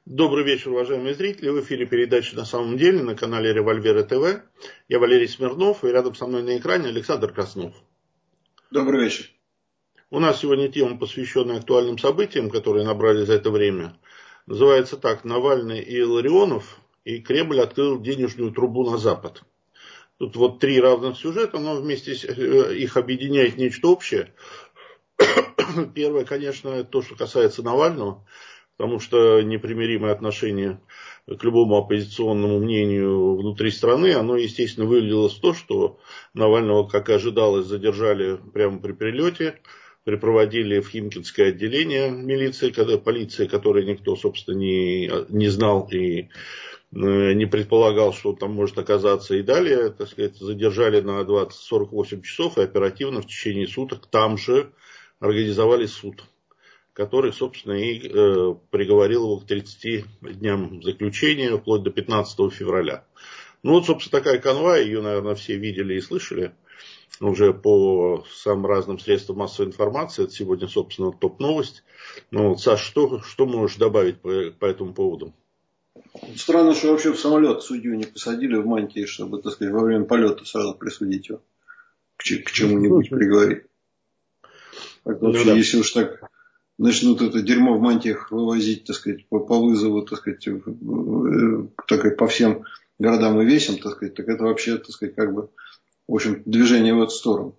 Добрый вечер, уважаемые зрители. В эфире передача «На самом деле» на канале Револьверы ТВ. Я Валерий Смирнов, и рядом со мной на экране Александр Краснов. Добрый вечер. У нас сегодня тема, посвященная актуальным событиям, которые набрали за это время. Называется так: Навальный и Илларионов, и Кремль открыл денежную трубу на Запад. Тут вот три равных сюжета, но вместе их объединяет нечто общее. Первое, конечно, то, что касается Навального. Потому что непримиримое отношение к любому оппозиционному мнению внутри страны, оно, естественно, вылилось в то, что Навального, как и ожидалось, задержали прямо при прилете, припроводили в Химкинское отделение милиции, полиция, которой никто, собственно, не знал и не предполагал, что он там может оказаться. И далее, так сказать, задержали на 48 часов и оперативно в течение суток там же организовали суд, который, собственно, и приговорил его к 30 дням заключения, вплоть до 15 февраля. Ну вот, собственно, такая канва, ее, наверное, все видели и слышали уже по самым разным средствам массовой информации. Это сегодня, собственно, топ-новость. Ну вот, Саш, что можешь добавить по этому поводу? Странно, что вообще в самолет судью не посадили в мантии, чтобы, так сказать, во время полета сразу присудить его к чему-нибудь приговорить. Вообще, Да. если уж так начнут это дерьмо в мантиях вывозить, так сказать, по вызову, так сказать, по всем городам и весям, так сказать, так это вообще, так сказать, как бы, в общем, движение в эту сторону.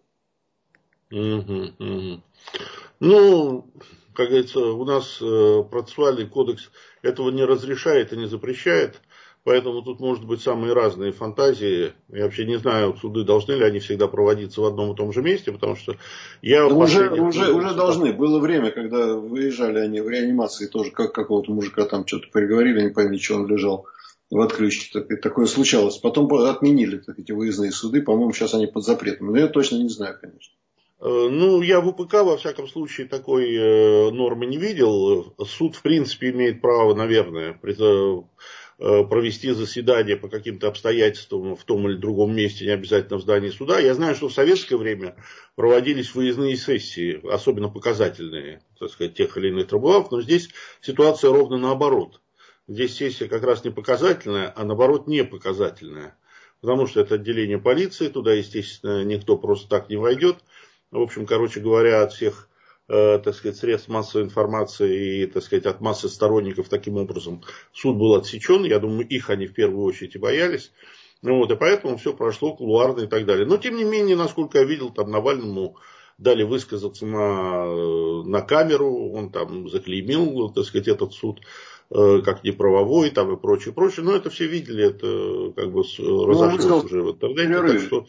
Ну, как говорится, у нас процессуальный кодекс этого не разрешает и не запрещает. Поэтому тут может быть самые разные фантазии. Я вообще не знаю, суды должны ли они всегда проводиться в одном и том же месте, потому что я Да уже судах... должны. Было время, когда выезжали они в реанимации тоже, как какого-то мужика там что-то приговорили, не пойми, что он лежал в отключке. Такое случалось. Потом отменили эти выездные суды. По-моему, сейчас они под запретом. Но я точно не знаю, конечно. Ну, я в УПК, во всяком случае, такой нормы не видел. Суд, в принципе, имеет право, наверное, провести заседание по каким-то обстоятельствам в том или другом месте, не обязательно в здании суда. Я знаю, что в советское время проводились выездные сессии, особенно показательные, так сказать, тех или иных трибуналов, но здесь ситуация ровно наоборот. Здесь сессия как раз не показательная, а наоборот не показательная. Потому что это отделение полиции, туда, естественно, никто просто так не войдет. В общем, короче говоря, от всех, так сказать, средств массовой информации и, так сказать, от массы сторонников таким образом суд был отсечен. Я думаю, их они в первую очередь и боялись. Ну, вот, и поэтому все прошло кулуарно и так далее. Но, тем не менее, насколько я видел, там Навальному дали высказаться на камеру, он там заклеймил, так сказать, этот суд как неправовой там и прочее, прочее. Но это все видели, это как бы разошлось уже в интернете. Так что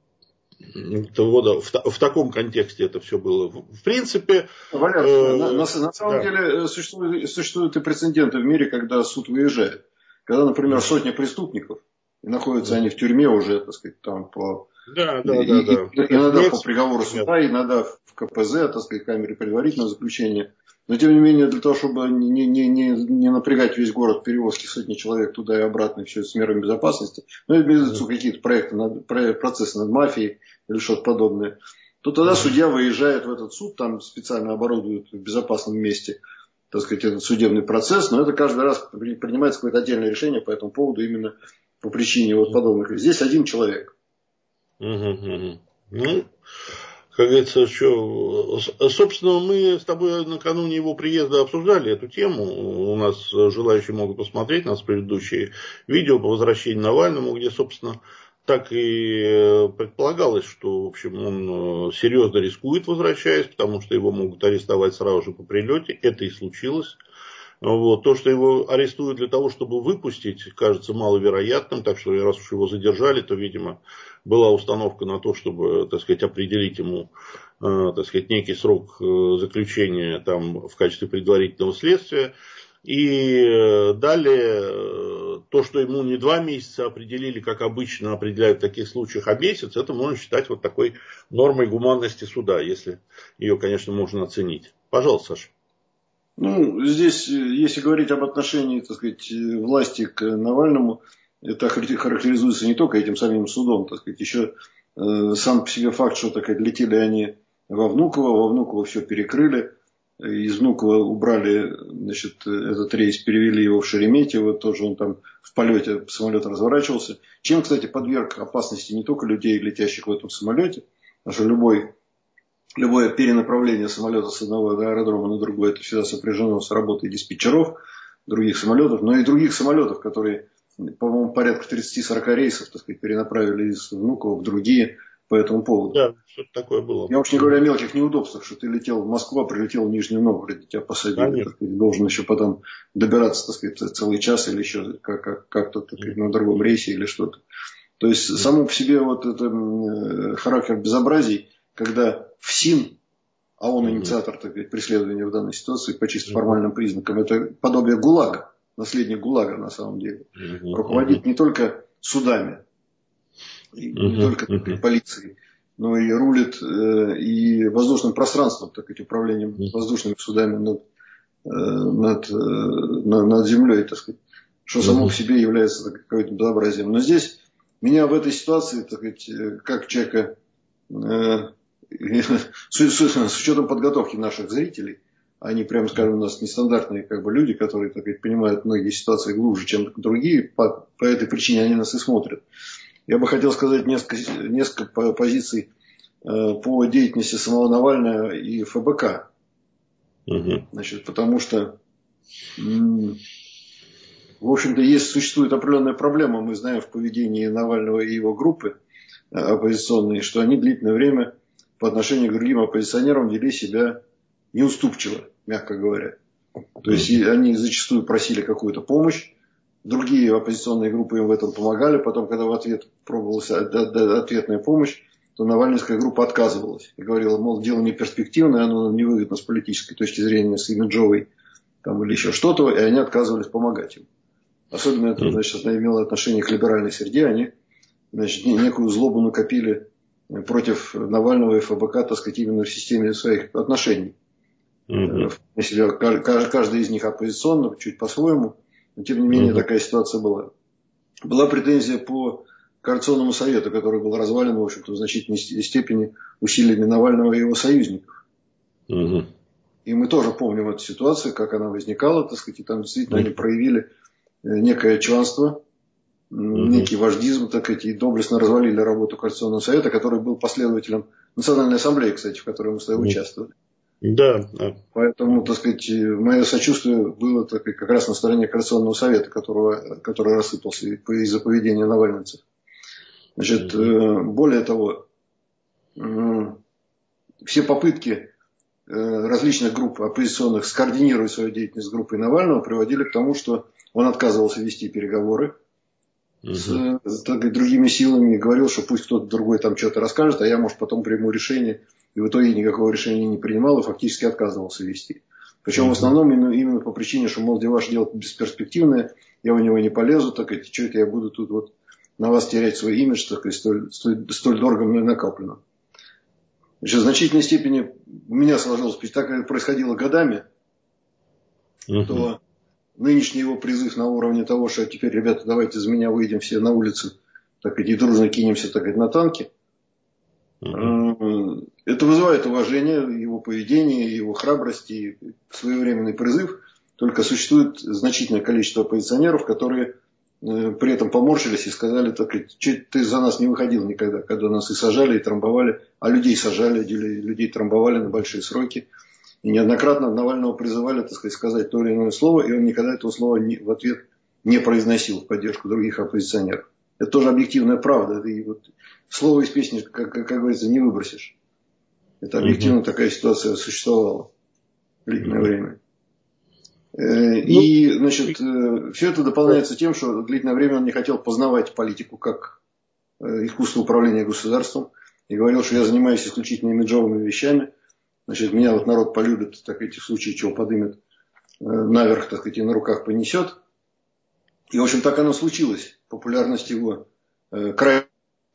вот, в таком контексте это все было. В принципе... Валяр, на самом деле существуют и прецеденты в мире, когда суд выезжает. Когда, например, сотня преступников, и находятся они в тюрьме уже, так сказать, там по... Иногда по приговору суда, иногда в КПЗ, так сказать, камере предварительного заключения. Но, тем не менее, для того, чтобы не напрягать весь город перевозки сотни человек туда и обратно, все с мерами безопасности, ну, имеются какие-то процессы над мафией или что-то подобное, то тогда судья выезжает в этот суд, там специально оборудуют в безопасном месте, так сказать, этот судебный процесс, но это каждый раз принимается какое-то отдельное решение по этому поводу именно по причине вот подобных. Здесь один человек. Ну, как говорится, что, собственно, мы с тобой накануне его приезда обсуждали эту тему. У нас желающие могут посмотреть нас предыдущие видео по возвращению Навальному, где, собственно, так и предполагалось, что, в общем, он серьезно рискует, возвращаясь, потому что его могут арестовать сразу же по прилете. Это и случилось. Вот. То, что его арестуют для того, чтобы выпустить, кажется маловероятным. Так что, раз уж его задержали, то, видимо, была установка на то, чтобы, так сказать, определить ему, так сказать, некий срок заключения там, в качестве предварительного следствия. И далее, то, что ему не 2 месяца определили, как обычно определяют в таких случаях, а месяц, это можно считать вот такой нормой гуманности суда, если ее, конечно, можно оценить. Пожалуйста, Саша. Ну, здесь, если говорить об отношении, так сказать, власти к Навальному, это характеризуется не только этим самим судом, так сказать, еще сам по себе факт, что так сказать, летели они во Внуково все перекрыли, из Внуково убрали, значит, этот рейс, перевели его в Шереметьево, тоже он там в полете самолет разворачивался. Чем, кстати, подверг опасности не только людей, летящих в этом самолете, потому что любое перенаправление самолета с одного аэродрома на другой, это всегда сопряжено с работой диспетчеров других самолетов, но и других самолетов, которые, по-моему, порядка 30-40 рейсов, так сказать, перенаправили из Внуково в другие по этому поводу. Да, что-то такое было. Я уж не говорю о мелких неудобствах, что ты летел в Москву, а прилетел в Нижний Новгород, тебя посадили, так сказать, должен еще потом добираться, так сказать, целый час или еще как-то так сказать, на другом рейсе или что-то. То есть, само по себе вот это характер безобразий, когда ФСИН, а он инициатор, так сказать, преследования в данной ситуации по чисто формальным признакам, это подобие ГУЛАГа, наследник ГУЛАГа на самом деле, руководит не только судами, не только полицией, но и рулит и воздушным пространством, так сказать, управлением воздушными судами над землей, так сказать, что само по себе является каким-то безобразием. Но здесь меня в этой ситуации, так сказать, как человека, с учетом подготовки наших зрителей, они, прямо скажем, у нас нестандартные как бы, люди, которые, так сказать, понимают многие ситуации глубже, чем другие, по этой причине они нас и смотрят. Я бы хотел сказать несколько позиций по деятельности самого Навального и ФБК. Значит, потому что, в общем-то, существует определенная проблема, мы знаем в поведении Навального и его группы оппозиционные, что они длительное время по отношению к другим оппозиционерам вели себя неуступчиво, мягко говоря. То есть они зачастую просили какую-то помощь, другие оппозиционные группы им в этом помогали, потом, когда в ответ пробовалась ответная помощь, то Навальнская группа отказывалась и говорила, мол, дело не перспективное, оно невыгодно с политической точки зрения, с имиджовой там, или еще что-то, и они отказывались помогать им. Особенно это, значит, имело отношение к либеральной среде, они, значит, некую злобу накопили против Навального и ФБК, так сказать, именно в системе своих отношений. Каждый из них оппозиционный, чуть по-своему, но тем не менее такая ситуация была. Была претензия по Координационному совету, который был развален, в общем-то, в значительной степени усилиями Навального и его союзников. И мы тоже помним эту ситуацию, как она возникала, так сказать, и там действительно они проявили некое чванство, некий вождизм, так сказать, и доблестно развалили работу Координационного совета, который был последователем Национальной ассамблеи, кстати, в которой мы с тобой участвовали. Да. Поэтому, так сказать, мое сочувствие было так сказать, как раз на стороне Координационного совета, который рассыпался из-за поведения навальнцев. Значит, более того, все попытки различных групп оппозиционных скоординировать свою деятельность с группой Навального приводили к тому, что он отказывался вести переговоры с другими силами и говорил, что пусть кто-то другой там что-то расскажет, а я, может, потом приму решение. И в итоге никакого решения не принимал и фактически отказывался вести. Причем в основном именно по причине, что, мол, ваше дело бесперспективное, я в него не полезу, так сказать, что это я буду тут вот на вас терять свой имидж, так сказать, столь дорого мне накоплено. Значит, в значительной степени у меня сложилось, так как это происходило годами, то нынешний его призыв на уровне того, что теперь, ребята, давайте за меня выйдем все на улицу, так сказать, и дружно кинемся, так сказать, на танки. Это вызывает уважение, его поведение, его храбрость и своевременный призыв. Только существует значительное количество оппозиционеров, которые при этом поморщились и сказали, так сказать, ты за нас не выходил никогда, когда нас и сажали, и трамбовали, а людей сажали, людей трамбовали на большие сроки. И неоднократно Навального призывали, так сказать то или иное слово, и он никогда этого слова в ответ не произносил в поддержку других оппозиционеров. Это тоже объективная правда. И вот слово из песни, как говорится, не выбросишь. Это объективно такая ситуация существовала длительное время. И, значит, все это дополняется тем, что длительное время он не хотел познавать политику как искусство управления государством. И говорил, что я занимаюсь исключительно имиджовыми вещами. Значит, меня вот народ полюбит, так сказать, в случае чего подымет наверх, так сказать, и на руках понесет. И, в общем, так оно случилось. Популярность его крайне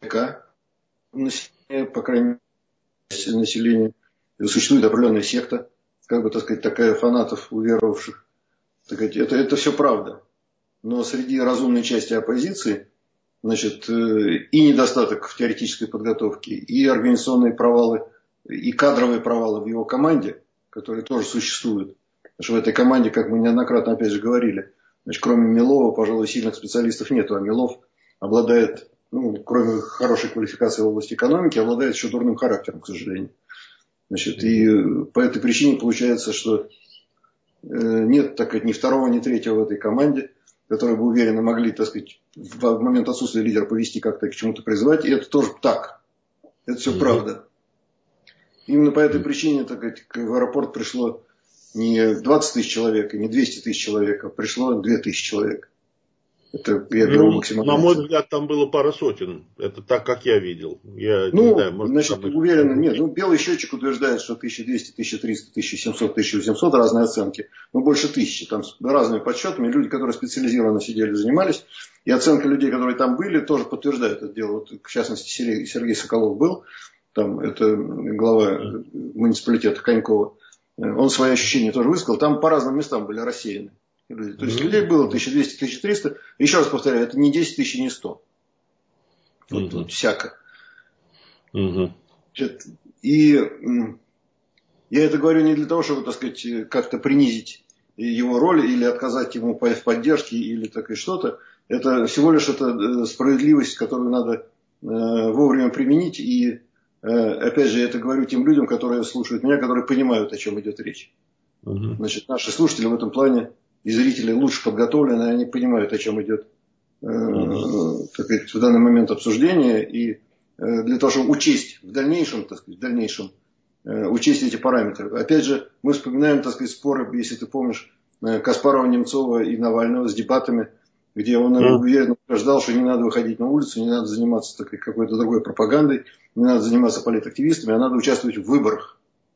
по крайней мере, населения. Существует определенная секта, как бы, так сказать, такая фанатов, уверовавших. Так сказать, это все правда. Но среди разумной части оппозиции, значит, и недостаток в теоретической подготовке, и организационные провалы, и кадровые провалы в его команде, который тоже существует. Потому что в этой команде, как мы неоднократно опять же говорили, значит, кроме Милова, пожалуй, сильных специалистов нету. А Милов обладает, кроме хорошей квалификации в области экономики, обладает еще дурным характером, к сожалению. Значит, и по этой причине получается, что нет, так сказать, ни второго, ни третьего в этой команде, которые бы уверенно могли, так сказать, в момент отсутствия лидера повести как-то к чему-то призывать. И это тоже так. Это все правда. Именно по этой причине, так сказать, в аэропорт пришло не 20 тысяч человек, и не 200 тысяч человек, а пришло 2000 человек. Это я беру максимально. На мой взгляд, там было пара сотен. Это так, как я видел. Я не знаю, может, значит, уверенно, нет. Белый счетчик утверждает, что 1200, 1300, 1700, 1800 разные оценки. Больше 1000. Там с разными подсчетами. Люди, которые специализированно сидели, занимались. И оценка людей, которые там были, тоже подтверждает это дело. Вот, в частности, Сергей Соколов был. Там это глава муниципалитета Конькова. Он свои ощущения тоже высказал. Там по разным местам были рассеяны. То есть людей было 1200, 1300. Еще раз повторяю, это не 10 тысяч, не 100. Вот всяко. И я это говорю не для того, чтобы, так сказать, как-то принизить его роль или отказать ему в поддержке или такое что-то. Это всего лишь справедливость, которую надо вовремя применить. И опять же, я это говорю тем людям, которые слушают меня, которые понимают, о чем идет речь. Значит, наши слушатели в этом плане и зрители лучше подготовлены, они понимают, о чем идет так сказать, в данный момент обсуждения. И для того, чтобы учесть в дальнейшем, так сказать, учесть эти параметры. Опять же, мы вспоминаем, так сказать, споры, если ты помнишь, Каспарова, Немцова и Навального с дебатами, где он уверенно утверждал, что не надо выходить на улицу, не надо заниматься так, какой-то другой пропагандой, не надо заниматься политактивистами, а надо участвовать в выборах.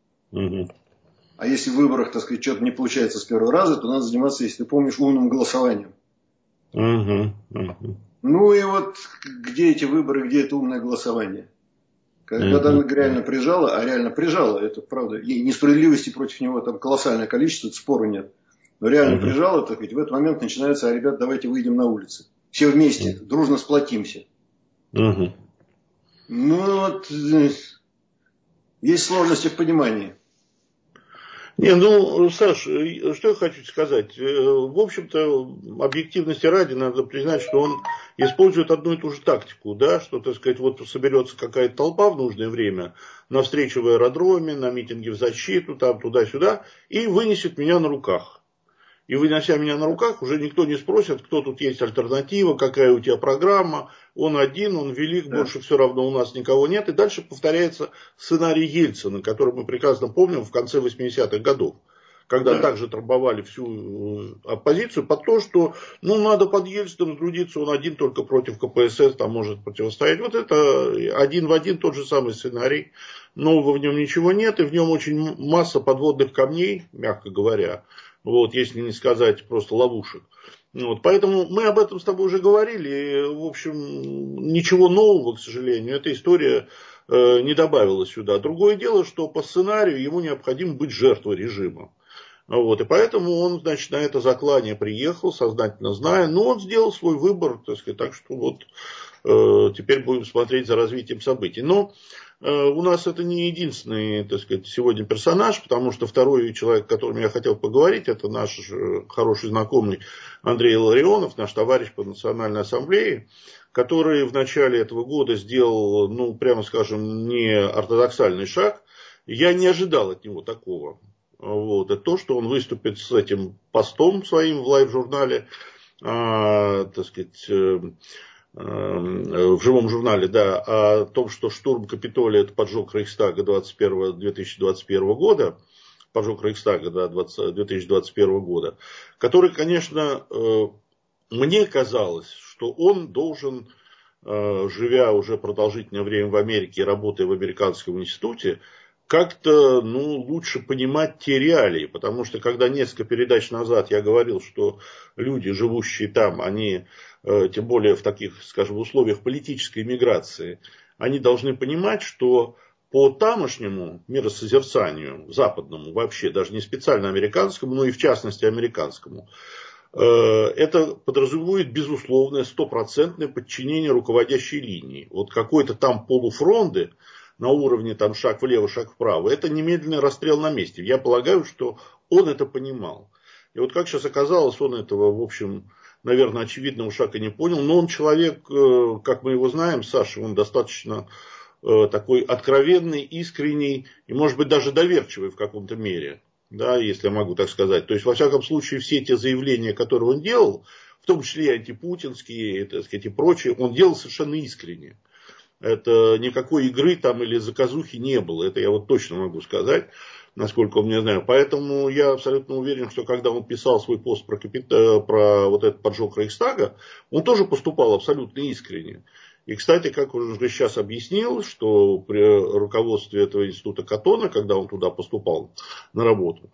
А если в выборах, так сказать, что-то не получается с первого раза, то надо заниматься, если ты помнишь, умным голосованием. Ну и вот где эти выборы, где это умное голосование? Когда реально прижало, это правда, и несправедливости против него там колоссальное количество, спору нет. Но реально прижало, так сказать, в этот момент начинается, ребят, давайте выйдем на улицы. Все вместе, дружно сплотимся. Ну вот, есть сложности в понимании. Саш, что я хочу сказать. В общем-то, объективности ради надо признать, что он использует одну и ту же тактику, да, что, так сказать, вот соберется какая-то толпа в нужное время на встречу в аэродроме, на митинге в защиту, там, туда-сюда, и вынесет меня на руках. И вынося меня на руках, уже никто не спросит, кто тут есть альтернатива, какая у тебя программа, он один, он велик, больше все равно у нас никого нет. И дальше повторяется сценарий Ельцина, который мы прекрасно помним в конце 80-х годов. Когда также трамбовали всю оппозицию под то, что надо под Ельцином трудиться, он один только против КПСС там может противостоять. Вот это один в один тот же самый сценарий. Нового в нем ничего нет, и в нем очень масса подводных камней, мягко говоря. Вот, если не сказать просто ловушек. Вот, поэтому мы об этом с тобой уже говорили. И, в общем, ничего нового, к сожалению, эта история не добавила сюда. Другое дело, что по сценарию ему необходимо быть жертвой режима. Вот, и поэтому он, значит, на это заклание приехал, сознательно зная, но он сделал свой выбор, так сказать, так что вот теперь будем смотреть за развитием событий. Но у нас это не единственный, так сказать, сегодня персонаж, потому что второй человек, о котором я хотел поговорить, это наш хороший знакомый Андрей Илларионов, наш товарищ по Национальной ассамблее, который в начале этого года сделал, прямо скажем, не ортодоксальный шаг. Я не ожидал от него такого. Вот. Это то, что он выступит с этим постом своим в лайв-журнале, так сказать, в живом журнале, да, о том, что штурм Капитолия — это поджог Рейхстага 2021 года, поджог Рейхстага, да, 2021 года, который, конечно, мне казалось, что он должен, живя уже продолжительное время в Америке и работая в американском институте, как-то лучше понимать те реалии, потому что когда несколько передач назад я говорил, что люди, живущие там, они, тем более в таких, скажем, условиях политической миграции, они должны понимать, что по тамошнему миросозерцанию, западному вообще, даже не специально американскому, но и в частности американскому, это подразумевает безусловное, стопроцентное подчинение руководящей линии. Вот какой-то там полуфронды, на уровне там шаг влево, шаг вправо, это немедленный расстрел на месте. Я полагаю, что он это понимал. И вот как сейчас оказалось, он этого, в общем, наверное, очевидного шага не понял. Но он человек, как мы его знаем, Саша, он достаточно такой откровенный, искренний и, может быть, даже доверчивый в каком-то мере. Да, если я могу так сказать. То есть, во всяком случае, все те заявления, которые он делал, в том числе и антипутинские, так сказать, и прочие, он делал совершенно искренне. Это никакой игры там или заказухи не было. Это я вот точно могу сказать, насколько я знаю. Поэтому я абсолютно уверен, что когда он писал свой пост про вот этот поджог Рейхстага, он тоже поступал абсолютно искренне. И, кстати, как он уже сейчас объяснил, что при руководстве этого института Катона, когда он туда поступал на работу,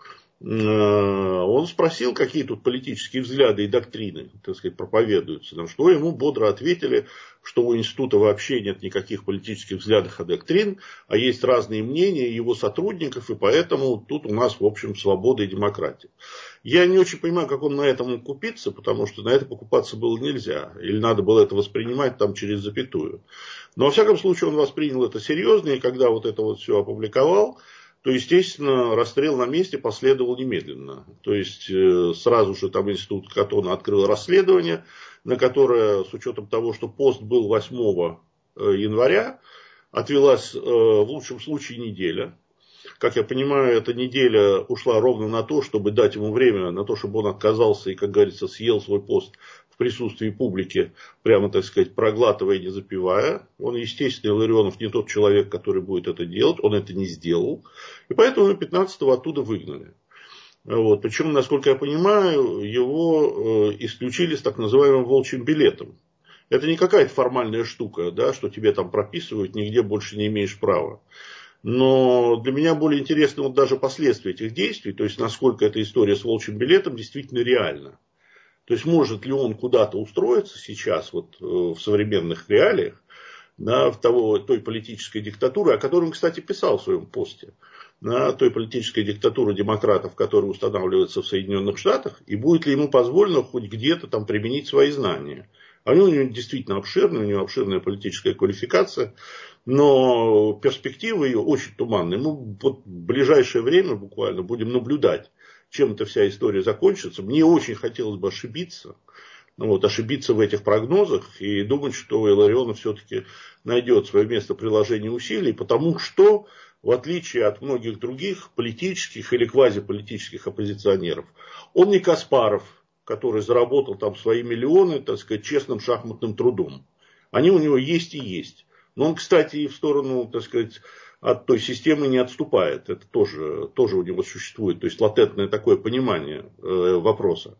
он спросил, какие тут политические взгляды и доктрины, так сказать, проповедуются. На что ему бодро ответили, что у института вообще нет никаких политических взглядов и доктрин, а есть разные мнения его сотрудников, и поэтому тут у нас, в общем, свобода и демократия. Я не очень понимаю, как он на этом мог купиться, потому что на это покупаться было нельзя. Или надо было это воспринимать там через запятую. Но, во всяком случае, он воспринял это серьезно, и когда вот это вот все опубликовал, то, естественно, расстрел на месте последовал немедленно. То есть, сразу же там институт Катона открыл расследование, на которое, с учетом того, что пост был 8 января, отвелась в лучшем случае неделя. Как я понимаю, эта неделя ушла ровно на то, чтобы дать ему время, на то, чтобы он отказался и, как говорится, съел свой пост в присутствии публики, прямо, так сказать, проглатывая и не запивая. Он, естественно, Илларионов не тот человек, который будет это делать, он это не сделал. И поэтому 15-го оттуда выгнали. Вот. Причем, насколько я понимаю, его исключили с так называемым волчьим билетом. Это не какая-то формальная штука, да, что тебе там прописывают, нигде больше не имеешь права. Но для меня более интересны вот даже последствия этих действий, то есть насколько эта история с волчьим билетом действительно реальна. То есть может ли он куда-то устроиться сейчас вот, в современных реалиях, да, в той политической диктатуре, о которой он, кстати, писал в своем посте, на той политической диктатуре демократов, которая устанавливается в Соединенных Штатах, и будет ли ему позволено хоть где-то там применить свои знания. Они у него действительно обширные, у него обширная политическая квалификация, но перспективы ее очень туманные. Мы вот в ближайшее время буквально будем наблюдать, чем эта вся история закончится. Мне очень хотелось бы ошибиться. Ошибиться в этих прогнозах и думать, что Илларионов все-таки найдет свое место приложения усилий, потому что, в отличие от многих других политических или квазиполитических оппозиционеров, он не Каспаров, который заработал там свои миллионы, так сказать, честным шахматным трудом. Они у него есть и есть. Но он, кстати, и в сторону, так сказать, от той системы не отступает. Это тоже у него существует. То есть латентное такое понимание вопроса.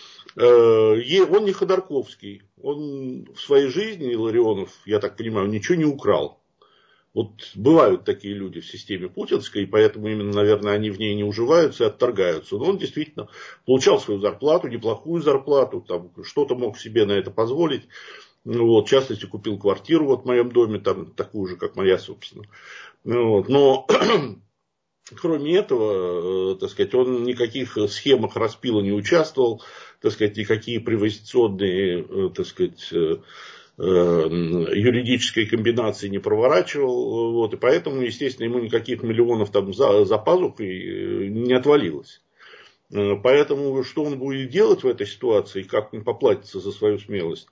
Он не Ходорковский. Он в своей жизни, Илларионов, я так понимаю, ничего не украл. Вот бывают такие люди в системе путинской, и поэтому именно, наверное, они в ней не уживаются и отторгаются. Но он действительно получал свою зарплату, неплохую зарплату, там, что-то мог себе на это позволить. В частности, купил квартиру вот в моем доме, там, такую же, как моя, собственно. Но кроме этого, так сказать, он в никаких схемах распила не участвовал, так сказать, никакие приватизационные, так сказать, юридической комбинации не проворачивал. И поэтому, естественно, ему никаких миллионов там за пазухой не отвалилось. Поэтому, что он будет делать в этой ситуации, как он поплатится за свою смелость,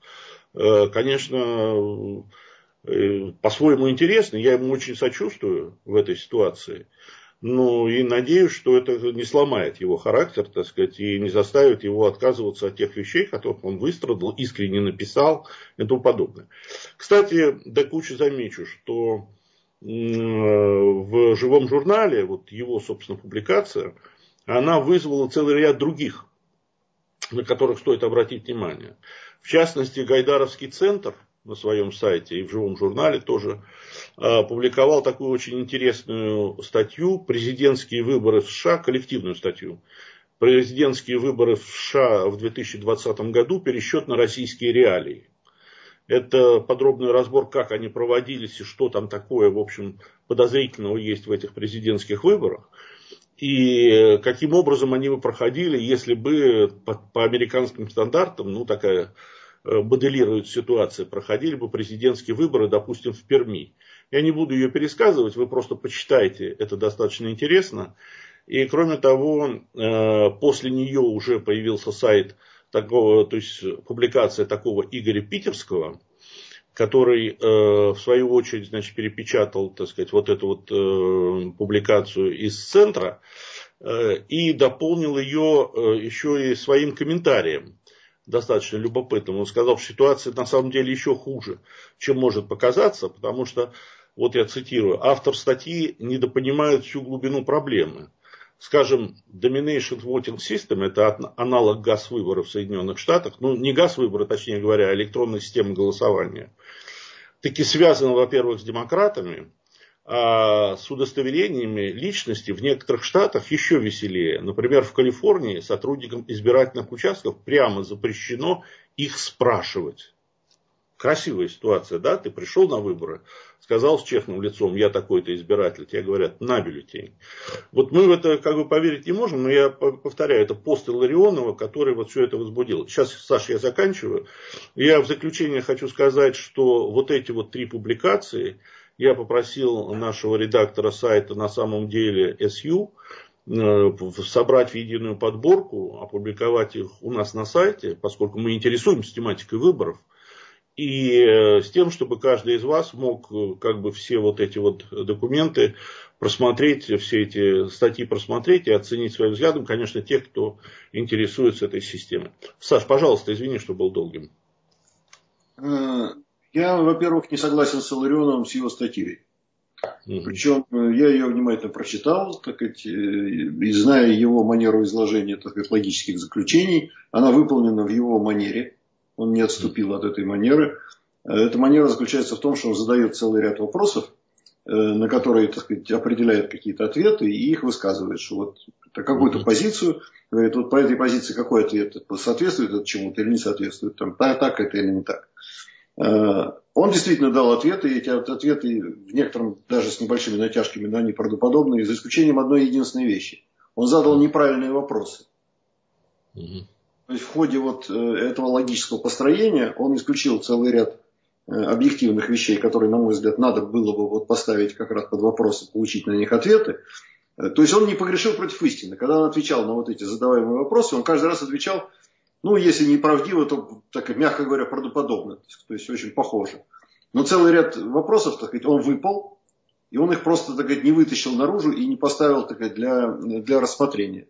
конечно, по-своему интересно. Я ему очень сочувствую в этой ситуации. Ну, и надеюсь, что это не сломает его характер, так сказать, и не заставит его отказываться от тех вещей, которых он выстрадал, искренне написал и тому подобное. Кстати, до кучи замечу, что в живом журнале, вот его, собственно, публикация, она вызвала целый ряд других, на которых стоит обратить внимание. В частности, Гайдаровский центр на своем сайте и в живом журнале тоже опубликовал такую очень интересную статью «Президентские выборы в США», коллективную статью. Президентские выборы в США в 2020 году, пересчет на российские реалии. Это подробный разбор, как они проводились и что там такое, в общем, подозрительного есть в этих президентских выборах. И каким образом они бы проходили, если бы по американским стандартам, ну такая моделирует ситуация, проходили бы президентские выборы, допустим, в Перми. Я не буду ее пересказывать, вы просто почитайте, это достаточно интересно. И кроме того, после нее уже появился сайт такого, то есть публикация такого Игоря Питерского, который в свою очередь, значит, перепечатал, так сказать, вот эту вот публикацию из центра и дополнил ее еще и своим комментарием, достаточно любопытным. Он сказал, что ситуация на самом деле еще хуже, чем может показаться, потому что, вот я цитирую, автор статьи недопонимает всю глубину проблемы. Скажем, Domination Voting System, это аналог ГАС-выбора в Соединенных Штатах, ну не ГАС-выбора, точнее говоря, а электронная система голосования, таки связана, во-первых, с демократами, а с удостоверениями личности в некоторых штатах еще веселее. Например, в Калифорнии сотрудникам избирательных участков прямо запрещено их спрашивать. Красивая ситуация, да? Ты пришел на выборы, сказал с честным лицом, я такой-то избиратель, тебе говорят, на бюллетень. Вот мы в это как бы поверить не можем, но я повторяю, это пост Илларионова, который вот все это возбудил. Сейчас, Саша, я заканчиваю. Я в заключение хочу сказать, что вот эти вот 3 публикации я попросил нашего редактора сайта на самом деле SU собрать в единую подборку, опубликовать их у нас на сайте, поскольку мы интересуемся тематикой выборов. И с тем, чтобы каждый из вас мог как бы все вот эти вот документы просмотреть, все эти статьи просмотреть и оценить своим взглядом, конечно, тех, кто интересуется этой системой. Саш, пожалуйста, извини, что был долгим. Я, во-первых, не согласен с Илларионовым, с его статьей. Причем я ее внимательно прочитал, так сказать, и зная его манеру изложения, так сказать, логических заключений, она выполнена в его манере. Он не отступил от этой манеры. Эта манера заключается в том, что он задает целый ряд вопросов, на которые, так сказать, определяет какие-то ответы и их высказывает, что вот какую-то позицию, говорит, вот по этой позиции какой ответ соответствует это чему-то или не соответствует, там, так это или не так. Он действительно дал ответы, и эти ответы в некотором, даже с небольшими натяжками, но они правдоподобные, за исключением одной единственной вещи. Он задал неправильные вопросы. То есть в ходе вот этого логического построения он исключил целый ряд объективных вещей, которые, на мой взгляд, надо было бы вот поставить как раз под вопросы, получить на них ответы. То есть он не погрешил против истины. Когда он отвечал на вот эти задаваемые вопросы, он каждый раз отвечал, ну, если не правдиво, то, так, мягко говоря, правдоподобно. То есть очень похоже. Но целый ряд вопросов, так сказать, он выпал, и он их просто, так сказать, не вытащил наружу и не поставил, так сказать, для рассмотрения.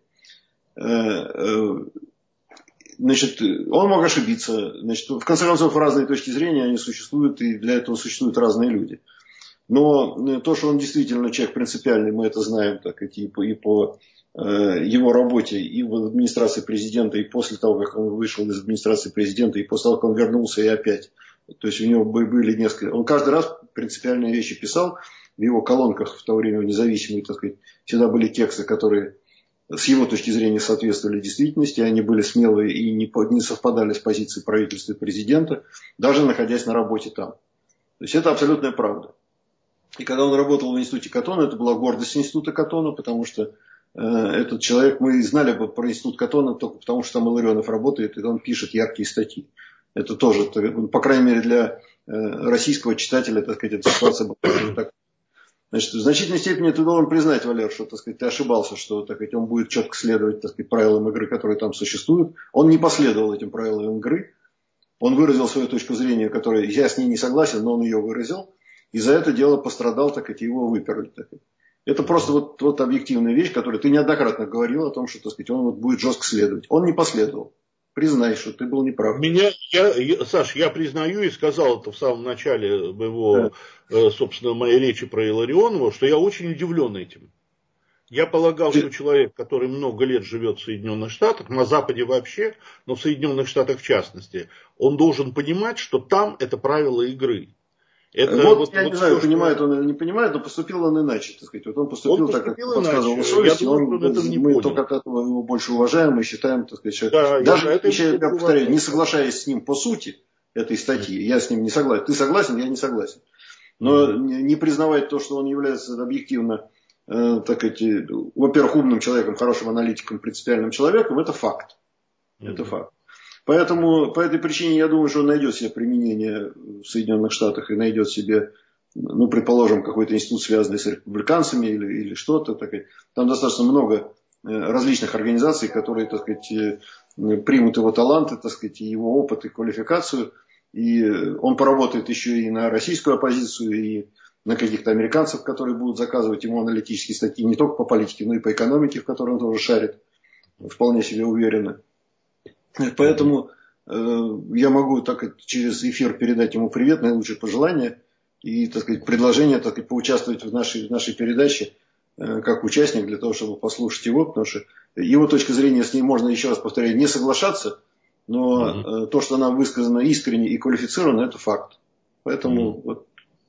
Значит, он мог ошибиться. Значит, в конце концов, разные точки зрения, они существуют, и для этого существуют разные люди. Но то, что он действительно человек принципиальный, мы это знаем, так, и по его работе, и в администрации президента, и после того, как он вышел из администрации президента, и после того, как он вернулся, и опять. То есть у него были несколько... Он каждый раз принципиальные вещи писал. В его колонках в то время независимые, так сказать, всегда были тексты, которые с его точки зрения соответствовали действительности, они были смелые и не совпадали с позицией правительства и президента, даже находясь на работе там. То есть это абсолютная правда. И когда он работал в институте Каттона, это была гордость института Каттона, потому что этот человек, мы знали бы про институт Каттона только потому, что там Илларионов работает, и он пишет яркие статьи. Это тоже, по крайней мере, для российского читателя, так сказать, эта ситуация была не так. Значит, в значительной степени ты должен признать, Валер, что, так сказать, ты ошибался, что, так сказать, он будет четко следовать, так сказать, правилам игры, которые там существуют. Он не последовал этим правилам игры. Он выразил свою точку зрения, которая, я с ней не согласен, но он ее выразил. И за это дело пострадал, так сказать, его выперли. Так сказать. Это просто вот объективная вещь, которую ты неоднократно говорил о том, что, так сказать, он вот будет жестко следовать. Он не последовал. Признай, что ты был неправ. Саш, я признаю и сказал это в самом начале моего, собственно, моей речи про Илларионова, что я очень удивлен этим. Я полагал, что человек, который много лет живет в Соединенных Штатах, на Западе вообще, но в Соединенных Штатах в частности, он должен понимать, что там это правила игры. Это я не знаю, понимает он или не понимает, но поступил он иначе. Так сказать. Вот он поступил так, как подсказывала совесть, мы только от этого его больше уважаем и считаем, так сказать, что даже, я повторяю, не соглашаясь с ним по сути этой статьи, я с ним не согласен. Ты согласен, я не согласен. Но не признавать то, что он является объективно, так сказать, во-первых, умным человеком, хорошим аналитиком, принципиальным человеком, это факт. Это факт. Поэтому по этой причине я думаю, что он найдет себе применение в Соединенных Штатах и найдет себе ну, предположим, какой-то институт, связанный с республиканцами или что-то. Там достаточно много различных организаций, которые, так сказать, примут его таланты, так сказать, его опыт и квалификацию. И он поработает еще и на российскую оппозицию, и на каких-то американцев, которые будут заказывать ему аналитические статьи не только по политике, но и по экономике, в которой он тоже шарит, вполне себе уверенно. Поэтому я могу так через эфир передать ему привет, наилучшие пожелания и, так сказать, предложение, так сказать, поучаствовать в нашей передаче как участник, для того, чтобы послушать его, потому что его точка зрения, с ней можно, еще раз повторяю, не соглашаться, но то, что она высказана искренне и квалифицированно, это факт. Поэтому вот.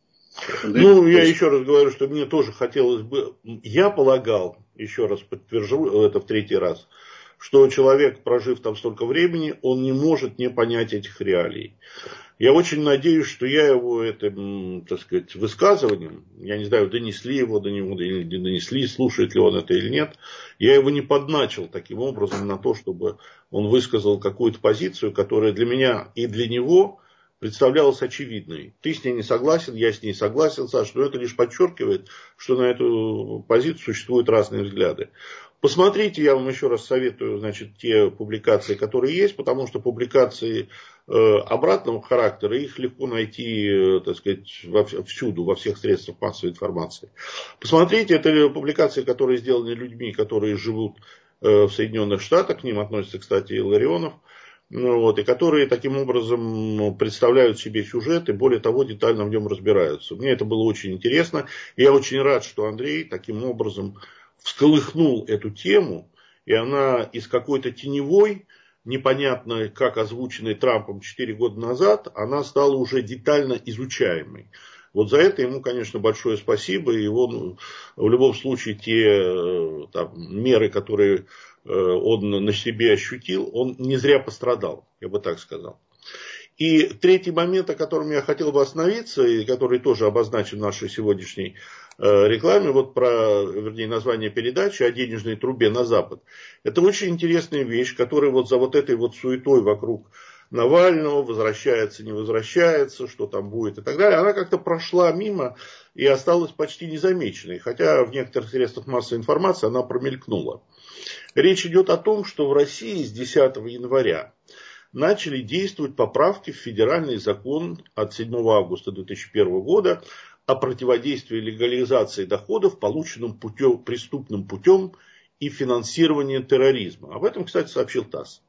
Ну, я еще раз говорю, что мне тоже хотелось бы, я полагал, еще раз подтвержу это в третий раз, что человек, прожив там столько времени, он не может не понять этих реалий. Я очень надеюсь, что я его этим, так сказать, высказыванием, я не знаю, донесли его до него или не донесли, слушает ли он это или нет, я его не подначил таким образом на то, чтобы он высказал какую-то позицию, которая для меня и для него представлялась очевидной. Ты с ней не согласен, я с ней согласен, Саша, но это лишь подчеркивает, что на эту позицию существуют разные взгляды. Посмотрите, я вам еще раз советую, значит, те публикации, которые есть, потому что публикации обратного характера, их легко найти, так сказать, всюду, во всех средствах массовой информации. Посмотрите, это публикации, которые сделаны людьми, которые живут в Соединенных Штатах, к ним относится, кстати, и Илларионов, вот, и которые таким образом представляют себе сюжет и, более того, детально в нем разбираются. Мне это было очень интересно, и я очень рад, что Андрей таким образом всколыхнул эту тему, и она из какой-то теневой, непонятно как озвученной Трампом 4 года назад, она стала уже детально изучаемой. Вот за это ему, конечно, большое спасибо, и он в любом случае те там, меры, которые он на себе ощутил, он не зря пострадал, я бы так сказал. И третий момент, о котором я хотел бы остановиться, и который тоже обозначен в нашей сегодняшней рекламе, вот про, вернее, название передачи о денежной трубе на Запад. Это очень интересная вещь, которая вот за вот этой вот суетой вокруг Навального, возвращается, не возвращается, что там будет и так далее, она как-то прошла мимо и осталась почти незамеченной, хотя в некоторых средствах массовой информации она промелькнула. Речь идет о том, что в России с 10 января начали действовать поправки в федеральный закон от 7 августа 2001 года о противодействии легализации доходов, полученным преступным путем и финансировании терроризма. Об этом, кстати, сообщил ТАСС.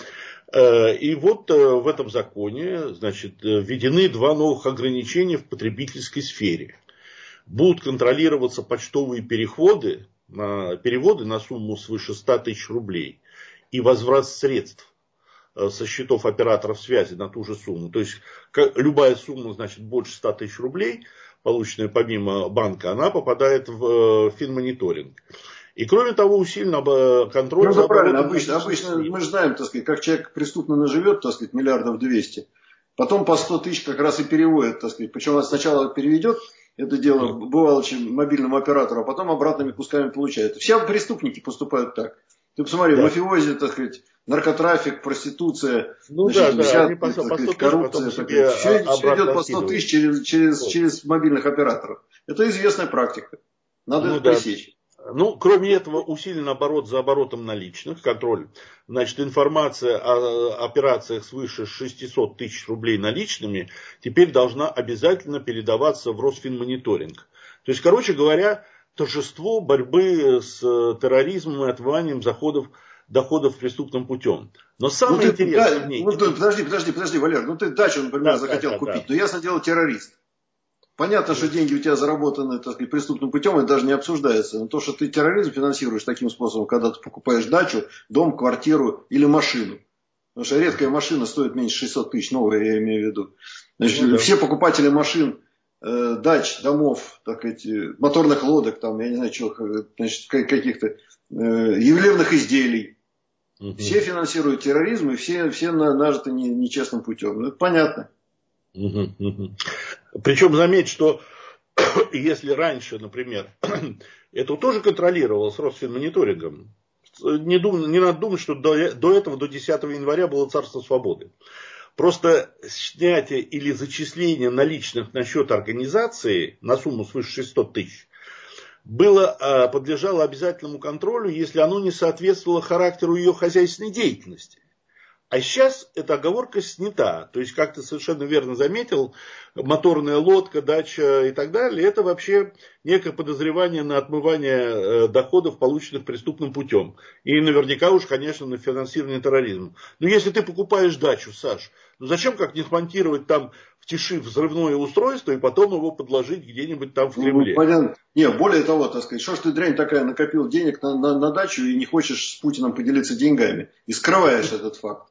И вот в этом законе, значит, введены два новых ограничения в потребительской сфере. Будут контролироваться почтовые переводы на сумму свыше 100 тысяч рублей и возврат средств со счетов операторов связи на ту же сумму. То есть любая сумма, значит, больше 100 тысяч рублей, полученная помимо банка, она попадает в финмониторинг. И кроме того, усилен контроль за правильно. Обычно мы же знаем, так сказать, как человек преступно наживет, так сказать, 200 миллиардов, потом по 100 тысяч как раз и переводит, так сказать. Причем он сначала переведет это дело бывало мобильному оператору, а потом обратными кусками получает. Все преступники поступают так. Ты посмотри, мафиози, так сказать, наркотрафик, проституция, взятки, коррупция. Все идет по 100 тысяч через мобильных операторов. Это известная практика. Надо это пресечь. Ну, кроме этого, усилен оборот за оборотом наличных, контроль. Значит, информация о операциях свыше 600 тысяч рублей наличными теперь должна обязательно передаваться в Росфинмониторинг. То есть, короче говоря, торжество борьбы с терроризмом и отмыванием доходов преступным путем. Но самое интересное в ней... Подожди, Валер, ты дачу, например, захотел купить, но ясно дело, террорист. Понятно, что деньги у тебя заработаны, так сказать, преступным путем, это даже не обсуждается. Но то, что ты терроризм финансируешь таким способом, когда ты покупаешь дачу, дом, квартиру или машину. Потому что редкая машина стоит меньше 600 тысяч, новая я имею в виду. Значит, все покупатели машин, дач, домов, так сказать, моторных лодок, там, я не знаю, чего, значит, каких-то ювелирных изделий. Все финансируют терроризм и все нажиты нечестным путем. Ну, это понятно. Причем заметь, что если раньше, например, это тоже контролировалось Росфинмониторингом, не надо думать, что до этого, до 10 января было царство свободы. Просто снятие или зачисление наличных на счет организации на сумму свыше 600 тысяч подлежало обязательному контролю, если оно не соответствовало характеру ее хозяйственной деятельности. А сейчас эта оговорка снята. То есть, как ты совершенно верно заметил, моторная лодка, дача и так далее, это вообще некое подозревание на отмывание доходов, полученных преступным путем. И наверняка уж, конечно, на финансирование терроризма. Но если ты покупаешь дачу, Саш, ну зачем как не смонтировать там в тиши взрывное устройство и потом его подложить где-нибудь там в Кремле? Ну, понятно. Не, более того, так сказать, что ж ты, дрянь такая, накопил денег на дачу и не хочешь с Путиным поделиться деньгами. И скрываешь этот факт.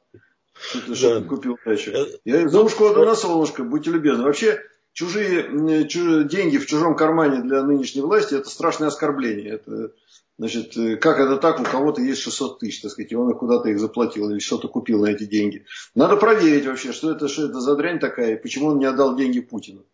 Что ты купил дачу. Я за ушко да на солнышко, будьте любезны. Вообще, чужие деньги в чужом кармане для нынешней власти — это страшное оскорбление. Это, значит, как это так, у кого-то есть 600 тысяч, так сказать, и он куда-то их заплатил или что-то купил на эти деньги. Надо проверить вообще, что это за дрянь такая, и почему он не отдал деньги Путину.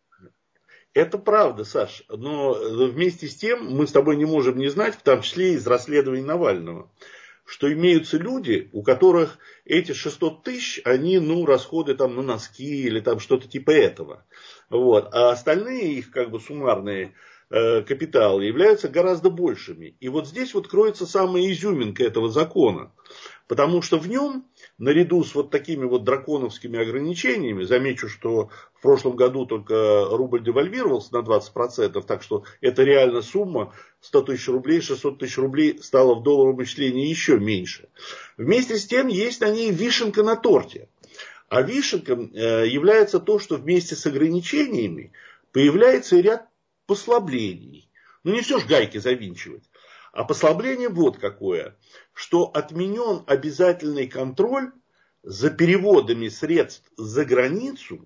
Это правда, Саш, но вместе с тем мы с тобой не можем не знать, в том числе из расследований Навального, что имеются люди, у которых эти 600 тысяч, они, расходы там на носки или там что-то типа этого. Вот. А остальные их как бы суммарные капиталы являются гораздо большими. И вот здесь вот кроется самая изюминка этого закона. Потому что в нем, наряду с вот такими вот драконовскими ограничениями, замечу, что в прошлом году только рубль девальвировался на 20%, так что это реально сумма 100 тысяч рублей, 600 тысяч рублей стала в долларовом исчислении еще меньше. Вместе с тем есть на ней вишенка на торте. А вишенкой является то, что вместе с ограничениями появляется и ряд послаблений. Не все ж гайки завинчивать. А послабление вот какое, что отменен обязательный контроль за переводами средств за границу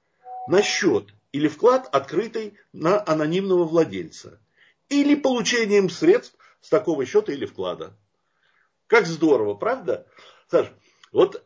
на счет или вклад, открытый на анонимного владельца, или получением средств с такого счета или вклада. Как здорово, правда? Саш, вот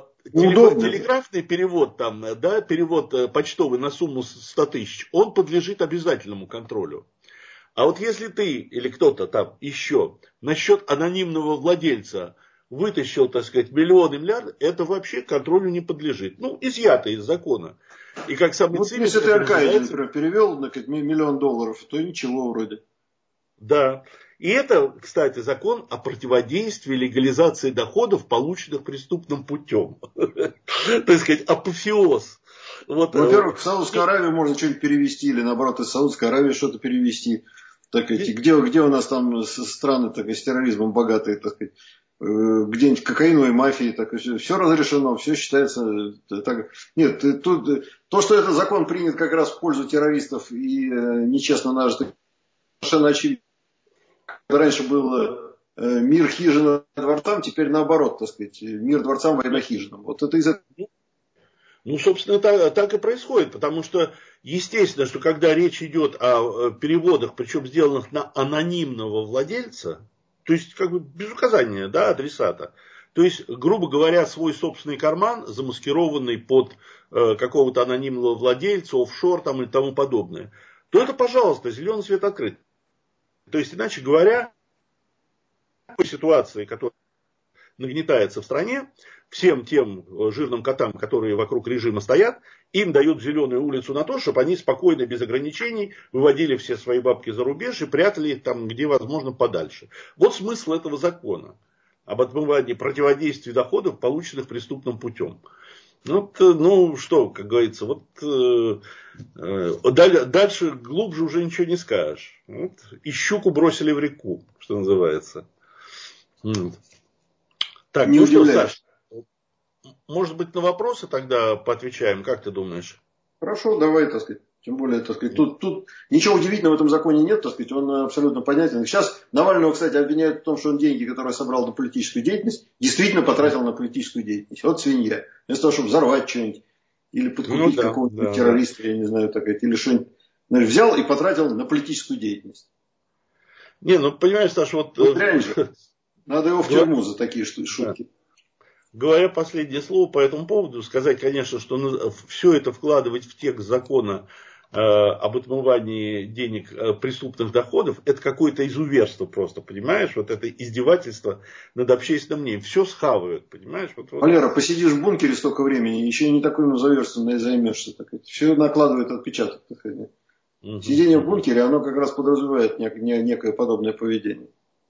телеграфный перевод, перевод почтовый на сумму 100 тысяч, он подлежит обязательному контролю. А вот если ты или кто-то там еще на счет анонимного владельца вытащил, так сказать, миллионы, миллиарды, это вообще контролю не подлежит. Изъято из закона. И как самый цивик, если ты Аркадий, например, перевел на $1 миллион, то ничего вроде. Да. И это, кстати, закон о противодействии легализации доходов, полученных преступным путем. Так сказать, апофеоз. Во-первых, в Саудовскую Аравию можно что-нибудь перевести, или наоборот, из Саудовской Аравии что-то перевести. Где у нас там страны с терроризмом богатые, так сказать, где-нибудь кокаиновой мафии, все разрешено, все считается так. Нет, то, что этот закон принят как раз в пользу террористов и нечестно нажитых, совершенно очевидно. Раньше был мир хижинам дворцам, теперь наоборот, так сказать, мир дворцам, война хижинам. Вот это из этого. Собственно, так и происходит, потому что, естественно, что когда речь идет о переводах, причем сделанных на анонимного владельца, то есть, как бы без указания, адресата, то есть, грубо говоря, свой собственный карман, замаскированный под какого-то анонимного владельца, офшор там и тому подобное, то это, пожалуйста, зеленый свет открыт. То есть, иначе говоря, в такой ситуации, которая нагнетается в стране, всем тем жирным котам, которые вокруг режима стоят, им дают зеленую улицу на то, чтобы они спокойно, без ограничений, выводили все свои бабки за рубеж и прятали их там, где возможно, подальше. Вот смысл этого закона об отмывании, противодействии доходов, полученных преступным путем. Что, как говорится, дальше глубже уже ничего не скажешь. И щуку бросили в реку, что называется. Так, что, Саш, может быть, на вопросы тогда поотвечаем, как ты думаешь? Хорошо, давай, так сказать. Тем более, так сказать, тут ничего удивительного в этом законе нет, так сказать, он абсолютно понятен. Сейчас Навального, кстати, обвиняют в том, что он деньги, которые собрал на политическую деятельность, действительно потратил на политическую деятельность. Вот свинья. Вместо того, чтобы взорвать что-нибудь, или подкупить какого-нибудь террориста, я не знаю, так сказать, или что-нибудь. Взял и потратил на политическую деятельность. Понимаешь, Саш, надо его в тюрьму за такие шутки. Говоря последнее слово по этому поводу, сказать, конечно, что все это вкладывать в текст закона об отмывании денег преступных доходов, это какое-то изуверство просто, понимаешь? Вот это издевательство над общественным мнением. Все схавают, понимаешь? Валера, посидишь в бункере столько времени, еще не таким изуверством займешься. Все накладывает отпечаток. Сидение в бункере, оно как раз подразумевает некое подобное поведение.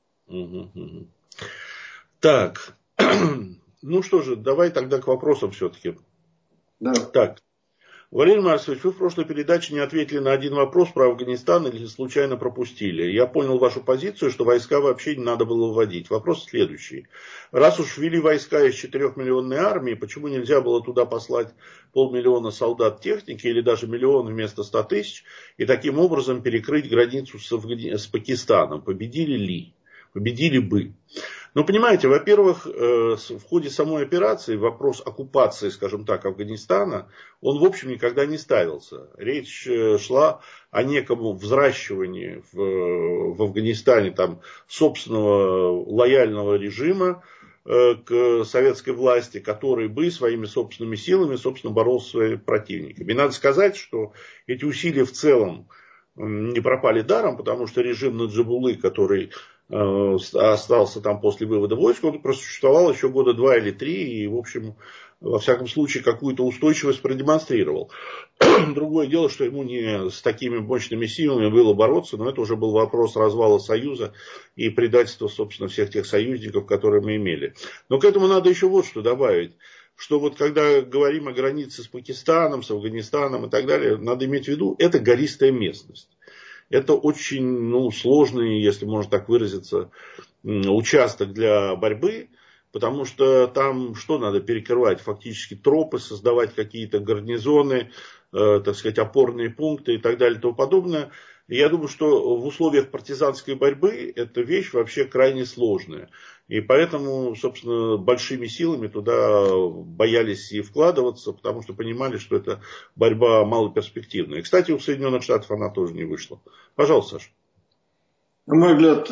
Так, ну что же, давай тогда к вопросам все-таки. Да. Так. Валерий Марсович, вы в прошлой передаче не ответили на один вопрос про Афганистан или случайно пропустили. Я понял вашу позицию, что войска вообще не надо было вводить. Вопрос следующий. Раз уж ввели войска из 4-миллионной армии, почему нельзя было туда послать 500 000 солдат техники или даже 1 000 000 вместо 100 000 и таким образом перекрыть границу с Пакистаном? Победили ли? Победили бы. Ну, понимаете, во-первых, в ходе самой операции вопрос оккупации, скажем так, Афганистана, он, в общем, никогда не ставился. Речь шла о неком взращивании в Афганистане там, собственного лояльного режима к советской власти, который бы своими собственными силами, собственно, боролся с своими противниками. И надо сказать, что эти усилия в целом не пропали даром, потому что режим Наджибуллы, который остался там после вывода войск, он просуществовал еще года 2 или 3 и, в общем, во всяком случае, какую-то устойчивость продемонстрировал. Другое дело, что ему не с такими мощными силами было бороться, но это уже был вопрос развала Союза и предательства, собственно, всех тех союзников, которые мы имели. Но к этому надо еще вот что добавить, что вот когда говорим о границе с Пакистаном, с Афганистаном и так далее, надо иметь в виду, это гористая местность. Это очень сложный, если можно так выразиться, участок для борьбы, потому что там что надо перекрывать? Фактически тропы, создавать какие-то гарнизоны, так сказать, опорные пункты и так далее и тому подобное. И я думаю, что в условиях партизанской борьбы эта вещь вообще крайне сложная. И поэтому, собственно, большими силами туда боялись и вкладываться, потому что понимали, что это борьба малоперспективная. И, кстати, у Соединенных Штатов она тоже не вышла. Пожалуйста, Саша. На мой взгляд,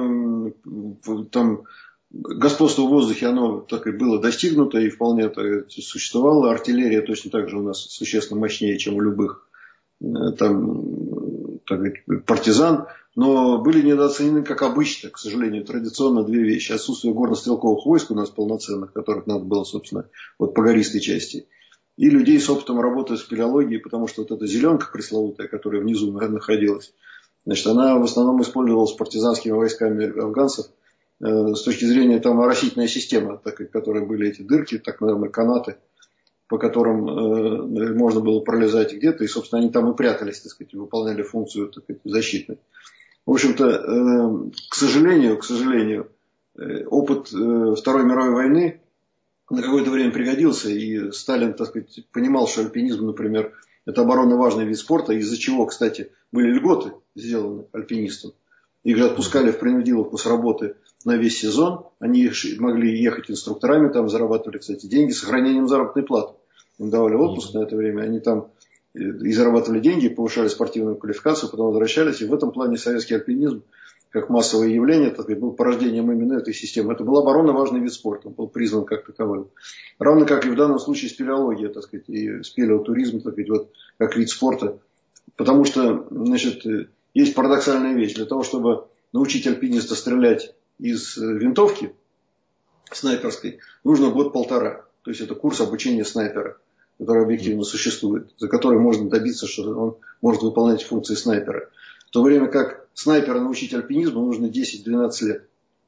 там господство в воздухе, оно так и было достигнуто и вполне существовало. Артиллерия точно так же у нас существенно мощнее, чем у любых там, так сказать, партизан. Но были недооценены, как обычно, к сожалению, традиционно две вещи. Отсутствие горно-стрелковых войск у нас полноценных, которых надо было, собственно, вот по гористой части. И людей с опытом работы в спелеологии, потому что вот эта зеленка пресловутая, которая внизу находилась, значит, она в основном использовалась партизанскими войсками афганцев с точки зрения там оросительная система, так, в которой были эти дырки, так называемые канаты, по которым можно было пролезать где-то, и, собственно, они там и прятались, так сказать, выполняли функцию, так сказать, защитной. В общем-то, к сожалению, опыт Второй мировой войны на какое-то время пригодился, и Сталин, так сказать, понимал, что альпинизм, например, это оборонно важный вид спорта, из-за чего, кстати, были льготы сделаны альпинистам. Их же отпускали в принудиловку с работы на весь сезон. Они могли ехать инструкторами, там зарабатывали, кстати, деньги с сохранением заработной платы. Им давали отпуск на это время, они там и зарабатывали деньги, повышали спортивную квалификацию, потом возвращались. И в этом плане советский альпинизм, как массовое явление, так сказать, был порождением именно этой системы. Это был оборонно важный вид спорта, он был признан как таковым. Равно как и в данном случае спелеология, так сказать, и спелеотуризм, так сказать, вот, как вид спорта. Потому что, значит, есть парадоксальная вещь. Для того, чтобы научить альпиниста стрелять из винтовки снайперской, нужно 1-1.5 года. То есть это курс обучения снайпера, который объективно существует, за который можно добиться, что он может выполнять функции снайпера. В то время как снайпера научить альпинизму нужно 10-12 лет.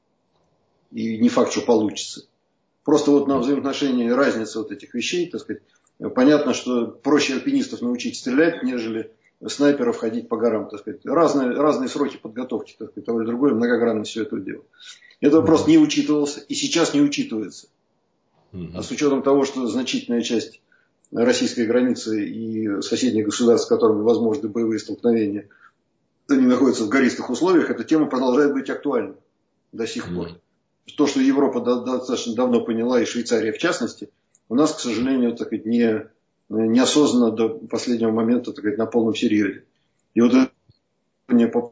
И не факт, что получится. Просто вот на взаимоотношении разница вот этих вещей, так сказать, понятно, что проще альпинистов научить стрелять, нежели снайперов ходить по горам, так сказать. Разные сроки подготовки, так сказать, того или другое, многогранно все это дело. Это вопрос не учитывался и сейчас не учитывается. А с учетом того, что значительная часть российской границы и соседних государств, с которыми возможны боевые столкновения, они находятся в гористых условиях, эта тема продолжает быть актуальной до сих пор. То, что Европа достаточно давно поняла, и Швейцария в частности, у нас, к сожалению, так сказать, неосознанно до последнего момента, так сказать, на полном серьезе. И вот это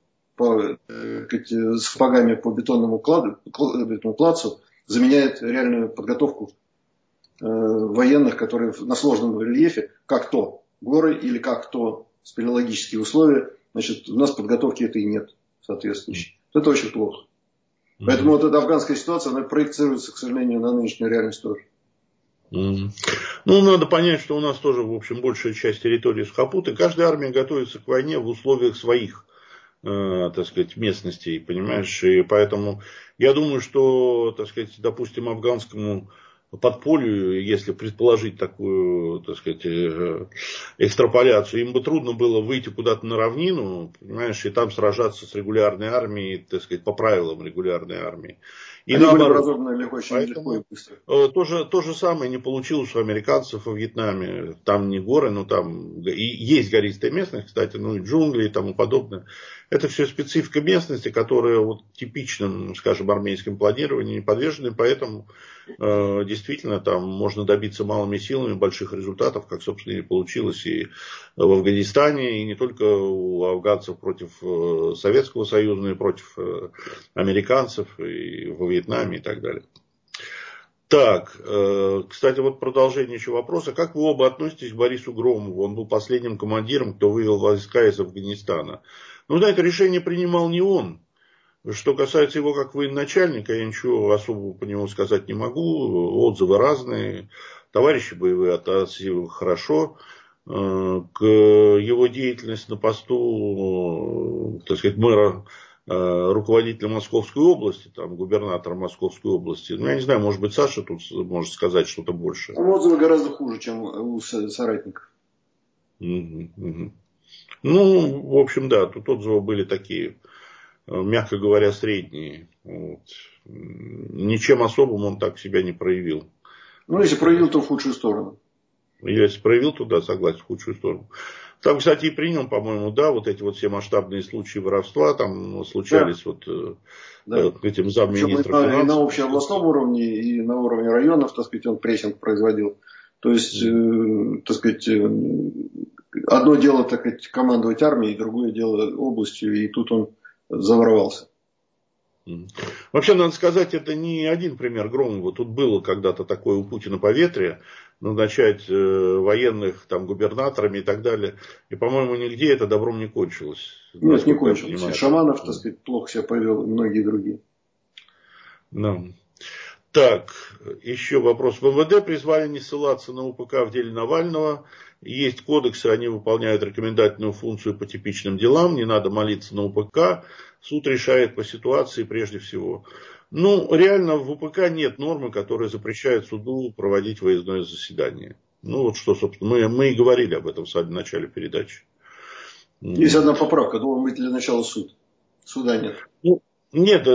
с сапогами по бетонному плацу заменяет реальную подготовку военных, которые на сложном рельефе, как то горы или как то спелеологические условия, значит, у нас подготовки этой нет соответствующей. Это очень плохо. Поэтому вот эта афганская ситуация, она проецируется, к сожалению, на нынешнюю реальность тоже. Ну, надо понять, что у нас тоже, в общем, большая часть территории сухопутной. Каждая армия готовится к войне в условиях своих, так сказать, местностей, понимаешь? И поэтому я думаю, что, так сказать, допустим, афганскому подполью, если предположить такую, так сказать, экстраполяцию, им бы трудно было выйти куда-то на равнину, понимаешь, и там сражаться с регулярной армией, так сказать, по правилам регулярной армии. И они наоборот. Были бы разобраны очень легко и быстро. То же самое не получилось у американцев во Вьетнаме. Там не горы, но там и есть гористая местность, кстати, ну и джунгли и тому подобное. Это все специфика местности, которая вот типичным, скажем, армейским планированием не подвержены, поэтому действительно там можно добиться малыми силами больших результатов, как, собственно, и получилось и в Афганистане, и не только у афганцев против Советского Союза, но и против американцев, и во Вьетнаме и так далее. Так, кстати, вот продолжение еще вопроса. Как вы оба относитесь к Борису Громову? Он был последним командиром, кто вывел войска из Афганистана. Ну, да, это решение принимал не он. Что касается его как военачальника, я ничего особого по нему сказать не могу. Отзывы разные. Товарищи боевые относились его хорошо. К его деятельности на посту, так сказать, мэра, руководителя Московской области, там, губернатора Московской области. Ну, я не знаю, может быть, Саша тут может сказать что-то больше. Отзывы гораздо хуже, чем у соратников. Ну, в общем, да, тут отзывы были такие, мягко говоря, средние. Вот. Ничем особым он так себя не проявил. Ну, если проявил, то в худшую сторону. Если проявил, то да, согласен, в худшую сторону. Там, кстати, и при нем, по-моему, да, вот эти вот все масштабные случаи воровства там случались этим замминистра финансов. И на общеобластном уровне, и на уровне районов, так сказать, он прессинг производил. То есть, так сказать, одно дело, так сказать, командовать армией, другое дело областью, и тут он заворовался. Вообще, надо сказать, это не один пример Громова. Тут было когда-то такое у Путина поветрие, назначать военных там губернаторами и так далее. И, по-моему, нигде это добром не кончилось. Нет, не кончилось. И Шаманов, так сказать, плохо себя повел, и многие другие. Да. Так, еще вопрос. В МВД призвали не ссылаться на УПК в деле Навального. Есть кодексы, они выполняют рекомендательную функцию по типичным делам. Не надо молиться на УПК. Суд решает по ситуации прежде всего. Ну, реально в УПК нет нормы, которая запрещает суду проводить выездное заседание. Ну, вот что, собственно, мы и говорили об этом в самом начале передачи. Есть одна поправка, должен быть для начала суд. Суда нет. Ну, нет,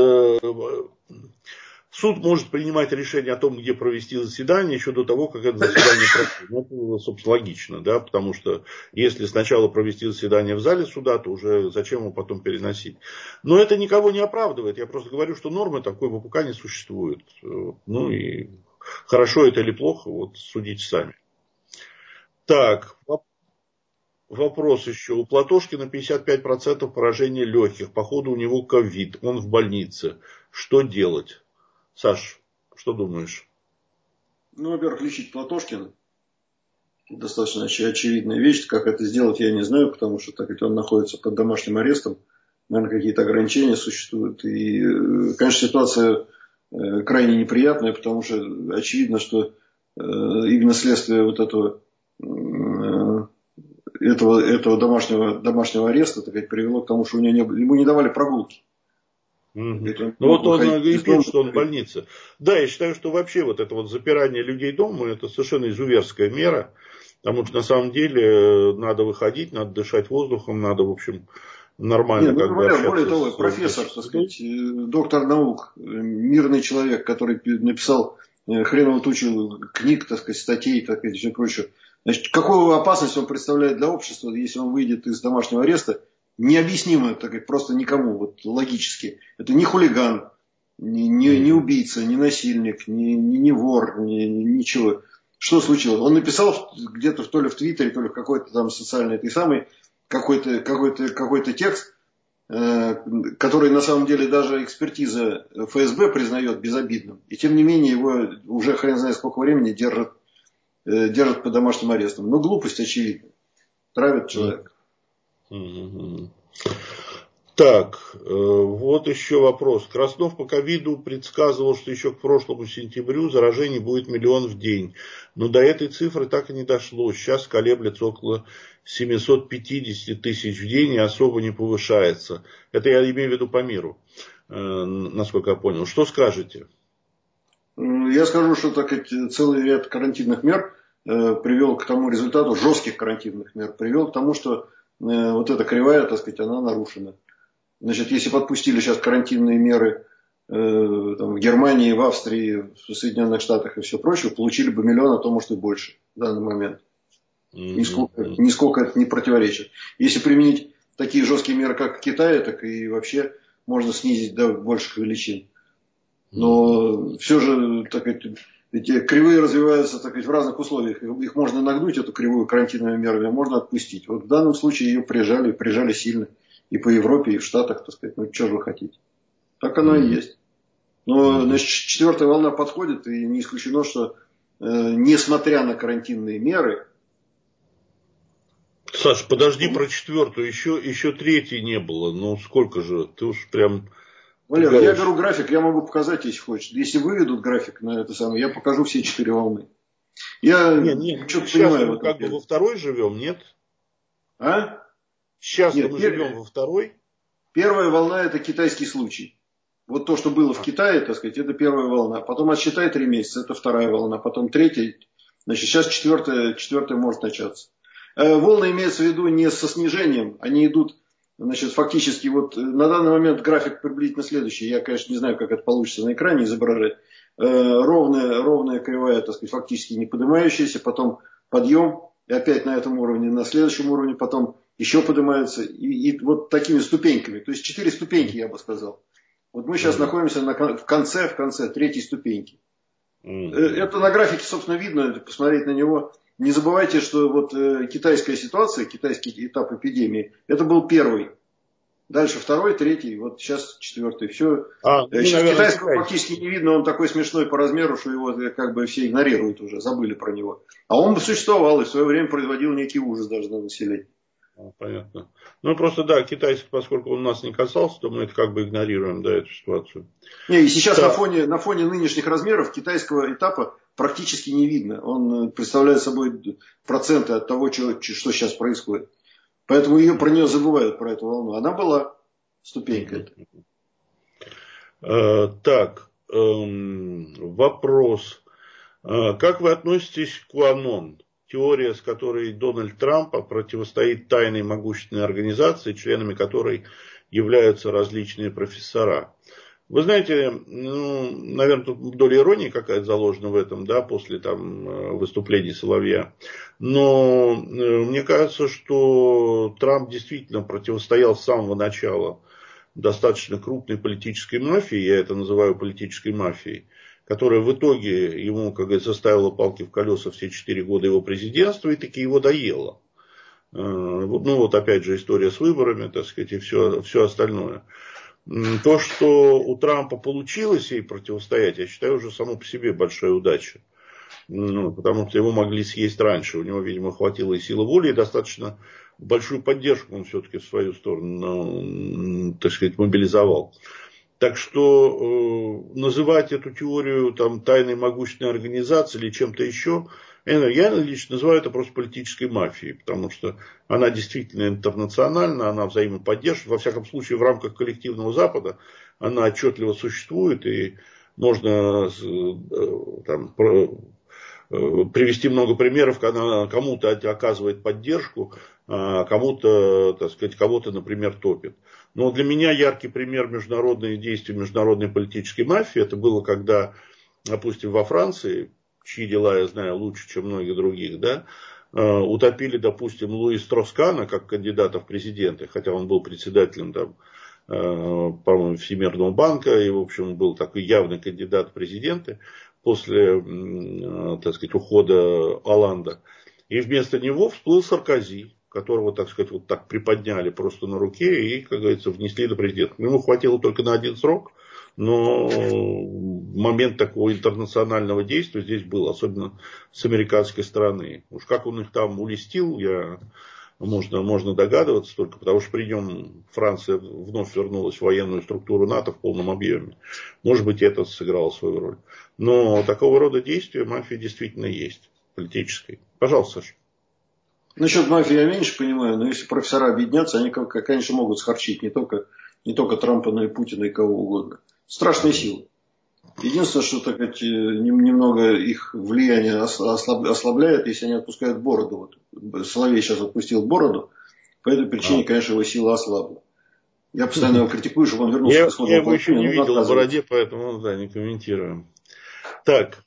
суд может принимать решение о том, где провести заседание, еще до того, как это заседание проходит. Ну, это, собственно, логично, да, потому что если сначала провести заседание в зале суда, то уже зачем его потом переносить. Но это никого не оправдывает. Я просто говорю, что нормы такой в УПК не существует. Ну и хорошо это или плохо, вот судите сами. Так, вопрос еще. У Платошкина 55% поражения легких. Походу у него ковид. Он в больнице. Что делать? Саш, что думаешь? Ну, во-первых, лечить Платошкина. Достаточно очевидная вещь. Как это сделать, я не знаю, потому что так как он находится под домашним арестом, наверное, какие-то ограничения существуют. И, конечно, ситуация крайне неприятная, потому что очевидно, что именно следствие вот этого домашнего ареста, так сказать, привело к тому, что ему не давали прогулки. Ну вот он и пишет, что он в больнице. Да, я считаю, что вообще вот это вот запирание людей дома, это совершенно изуверская мера. Потому что на самом деле надо выходить, надо дышать воздухом, надо, в общем, нормально как бы общаться. Более того, профессор, так сказать, доктор наук, мирный человек, который написал хреновую тучу книг, так сказать, статей, так сказать, и все прочее. Значит, какую опасность он представляет для общества, если он выйдет из домашнего ареста, необъяснимо, так сказать, просто никому, вот логически. Это не хулиган, не убийца, не насильник, не вор, ничего. Что случилось? Он написал где-то то ли в Твиттере, то ли в какой-то там социальной этой самой какой-то текст, который на самом деле даже экспертиза ФСБ признает безобидным. И тем не менее его уже хрен знает сколько времени держат под домашним арестом. Но глупость очевидна. Травят человека. Так, вот еще вопрос. Краснов по ковиду предсказывал, что еще к прошлому сентябрю заражений будет 1 миллион в день. Но до этой цифры так и не дошло. Сейчас колеблется около 750 тысяч в день и особо не повышается. Это я имею в виду по миру, насколько я понял. Что скажете? Я скажу, что целый ряд карантинных мер привел к тому результату, жестких карантинных мер, привел к тому, что вот эта кривая, так сказать, она нарушена. Значит, если бы отпустили сейчас карантинные меры там, в Германии, в Австрии, в Соединенных Штатах и все прочее, получили бы 1 миллион, а то, может, и больше в данный момент. Нисколько это не противоречит. Если применить такие жесткие меры, как в Китае, так и вообще можно снизить до больших величин. Но все же, так сказать, эти кривые развиваются, так сказать, в разных условиях. Их можно нагнуть, эту кривую, карантинными мерами, а можно отпустить. Вот в данном случае ее прижали сильно. И по Европе, и в Штатах, так сказать. Ну, что же вы хотите? Так оно и есть. Но, значит, 4-я волна подходит, и не исключено, что, несмотря на карантинные меры... Саш, подожди про 4-ю. Еще 3-й не было. Ну, сколько же? Ты уж прям... Валер, я беру график, я могу показать, если хочешь. Если выведут график на это самое, я покажу все 4 волны. Я что-то понимаю. Мы как бы во 2-й живем, нет? А? Сейчас-то мы живем во 2-й. 1-я волна — это китайский случай. Вот то, что было в Китае, так сказать, это 1-я волна. Потом отсчитай 3 месяца, это 2-я волна. Потом 3-я. Значит, сейчас 4-я может начаться. Волны имеются в виду не со снижением. Они идут, значит, фактически вот на данный момент график приблизительно следующий. Я, конечно, не знаю, как это получится на экране изображать. Ровная кривая, так сказать, фактически не поднимающаяся. Потом подъем. И опять на этом уровне, на следующем уровне. Потом еще поднимаются. И вот такими ступеньками. То есть 4 ступеньки, я бы сказал. Вот мы сейчас находимся в конце 3-й ступеньки. Это на графике, собственно, видно, посмотреть на него. Не забывайте, что вот китайская ситуация, китайский этап эпидемии, это был 1-й. Дальше 2-й, 3-й, вот сейчас 4-й. Все. Сейчас китайского фактически не видно, он такой смешной по размеру, что его как бы все игнорируют уже, забыли про него. А он бы существовал и в свое время производил некий ужас даже на население. Понятно. Ну, просто, да, китайский, поскольку он нас не касался, то мы это как бы игнорируем, да, эту ситуацию. И сейчас на фоне нынешних размеров китайского этапа практически не видно. Он представляет собой проценты от того, что сейчас происходит. Поэтому про нее забывают, про эту волну. Она была ступенька. Так, вопрос. Как вы относитесь к QAnon? Теория, с которой Дональд Трамп противостоит тайной могущественной организации, членами которой являются различные профессора. Вы знаете, наверное, тут доля иронии какая-то заложена в этом, да, после там выступлений Соловья. Но мне кажется, что Трамп действительно противостоял с самого начала достаточно крупной политической мафии, я это называю политической мафией, которая в итоге ему, как говорится, ставила палки в колеса все 4 года его президентства и таки его доела. Ну вот опять же история с выборами, так сказать, и все остальное. То, что у Трампа получилось ей противостоять, я считаю, уже само по себе большая удача. Потому что его могли съесть раньше. У него, видимо, хватило и силы воли, и достаточно большую поддержку он все-таки в свою сторону, так сказать, мобилизовал. Так что называть эту теорию там, тайной могущественной организацией или чем-то еще, я лично называю это просто политической мафией, потому что она действительно интернациональна, она взаимоподдерживает, во всяком случае в рамках коллективного Запада она отчетливо существует, и можно там, привести много примеров, когда кому-то оказывает поддержку, а кому-то, так сказать, кого-то, например, топит. Но для меня яркий пример международных действий международной политической мафии, это было, когда, допустим, во Франции, чьи дела я знаю лучше, чем многих других, да, утопили, допустим, Луи Строскана как кандидата в президенты, хотя он был председателем там, по-моему, Всемирного банка, и, в общем, был такой явный кандидат в президенты после, так сказать, ухода Олланда. И вместо него всплыл Саркози, которого, так сказать, вот так приподняли просто на руке и, как говорится, внесли до президента. Ему хватило только на 1 срок, но момент такого интернационального действия здесь был, особенно с американской стороны. Уж как он их там улестил, я можно догадываться только, потому что при нем Франция вновь вернулась в военную структуру НАТО в полном объеме. Может быть, это сыграло свою роль. Но такого рода действия мафия действительно есть, политической. Пожалуйста, Саша. Насчет мафии я меньше понимаю, но если профессора объединятся, они, конечно, могут схарчить не только Трампа, но и Путина, и кого угодно. Страшные силы. Единственное, что так сказать, немного их влияние ослабляет, если они отпускают бороду. Вот Соловей сейчас отпустил бороду, по этой причине, конечно, его сила ослабла. Я постоянно его критикую, чтобы он вернулся к исходному положению. Я его еще не видел в бороде, поэтому не комментируем. Так,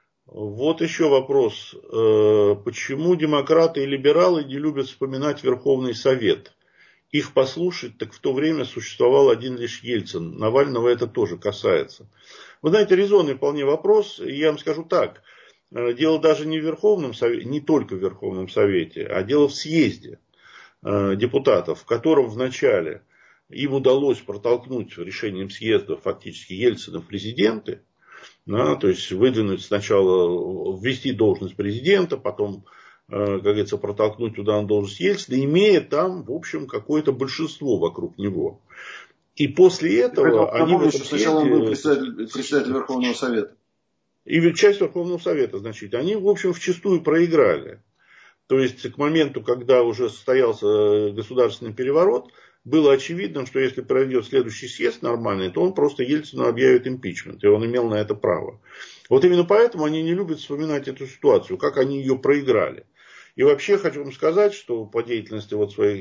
вот еще вопрос. Почему демократы и либералы не любят вспоминать Верховный Совет? Их послушать, так в то время существовал один лишь Ельцин. Навального это тоже касается. Вы знаете, резонный вполне вопрос. Я вам скажу так. Дело даже не в Верховном Совете, не только в Верховном Совете, а дело в съезде депутатов, в котором вначале им удалось протолкнуть решением съезда фактически Ельцина в президенты. То есть выдвинуть сначала, ввести должность президента, потом, как говорится, протолкнуть туда на должность Ельцина, имея там, в общем, какое-то большинство вокруг него. И после этого они... Напомню, что сначала он был председатель Верховного Совета. И часть Верховного Совета, значительно. Они, в общем, вчистую проиграли. То есть, к моменту, когда уже состоялся государственный переворот, было очевидно, что если пройдет следующий съезд нормальный, то он просто Ельцину объявит импичмент. И он имел на это право. Вот именно поэтому они не любят вспоминать эту ситуацию, как они ее проиграли. И вообще хочу вам сказать, что по деятельности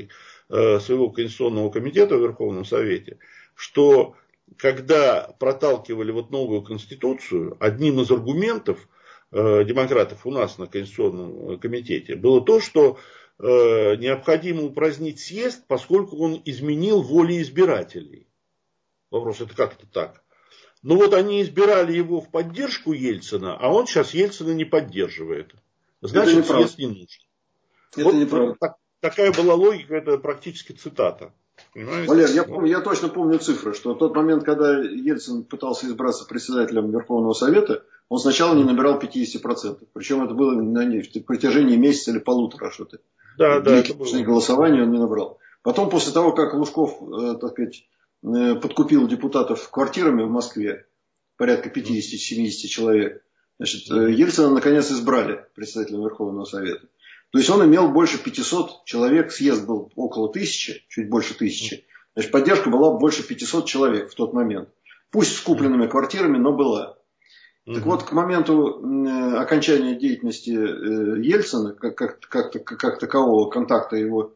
своего Конституционного комитета в Верховном Совете, что когда проталкивали новую Конституцию, одним из аргументов демократов у нас на Конституционном комитете было то, что необходимо упразднить съезд, поскольку он изменил волю избирателей. Вопрос, это как это так? Ну вот они избирали его в поддержку Ельцина, а он сейчас Ельцина не поддерживает. Значит, съезд не нужен. Это неправда. Такая была логика, это практически цитата. Понимаете? Валер, я точно помню цифры, что в тот момент, когда Ельцин пытался избраться председателем Верховного Совета, он сначала не набирал 50%. Причем это было в протяжении месяца или полутора что-то. Длительное голосование он не набрал. Потом, после того, как Лужков, так сказать, подкупил депутатов квартирами в Москве, порядка 50-70 человек, значит, Ельцина наконец избрали председателем Верховного Совета. То есть он имел больше 500 человек, съезд был около 1000, чуть больше 1000. Значит, поддержка была больше 500 человек в тот момент. Пусть с купленными квартирами, но была. Так вот, к моменту окончания деятельности Ельцина, как такового контакта его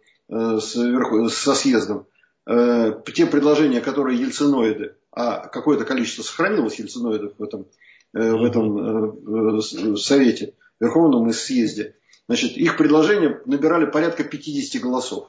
со съездом, те предложения, которые ельциноиды, а какое-то количество сохранилось ельциноидов в этом совете, Верховном и съезде, значит, их предложения набирали порядка 50 голосов.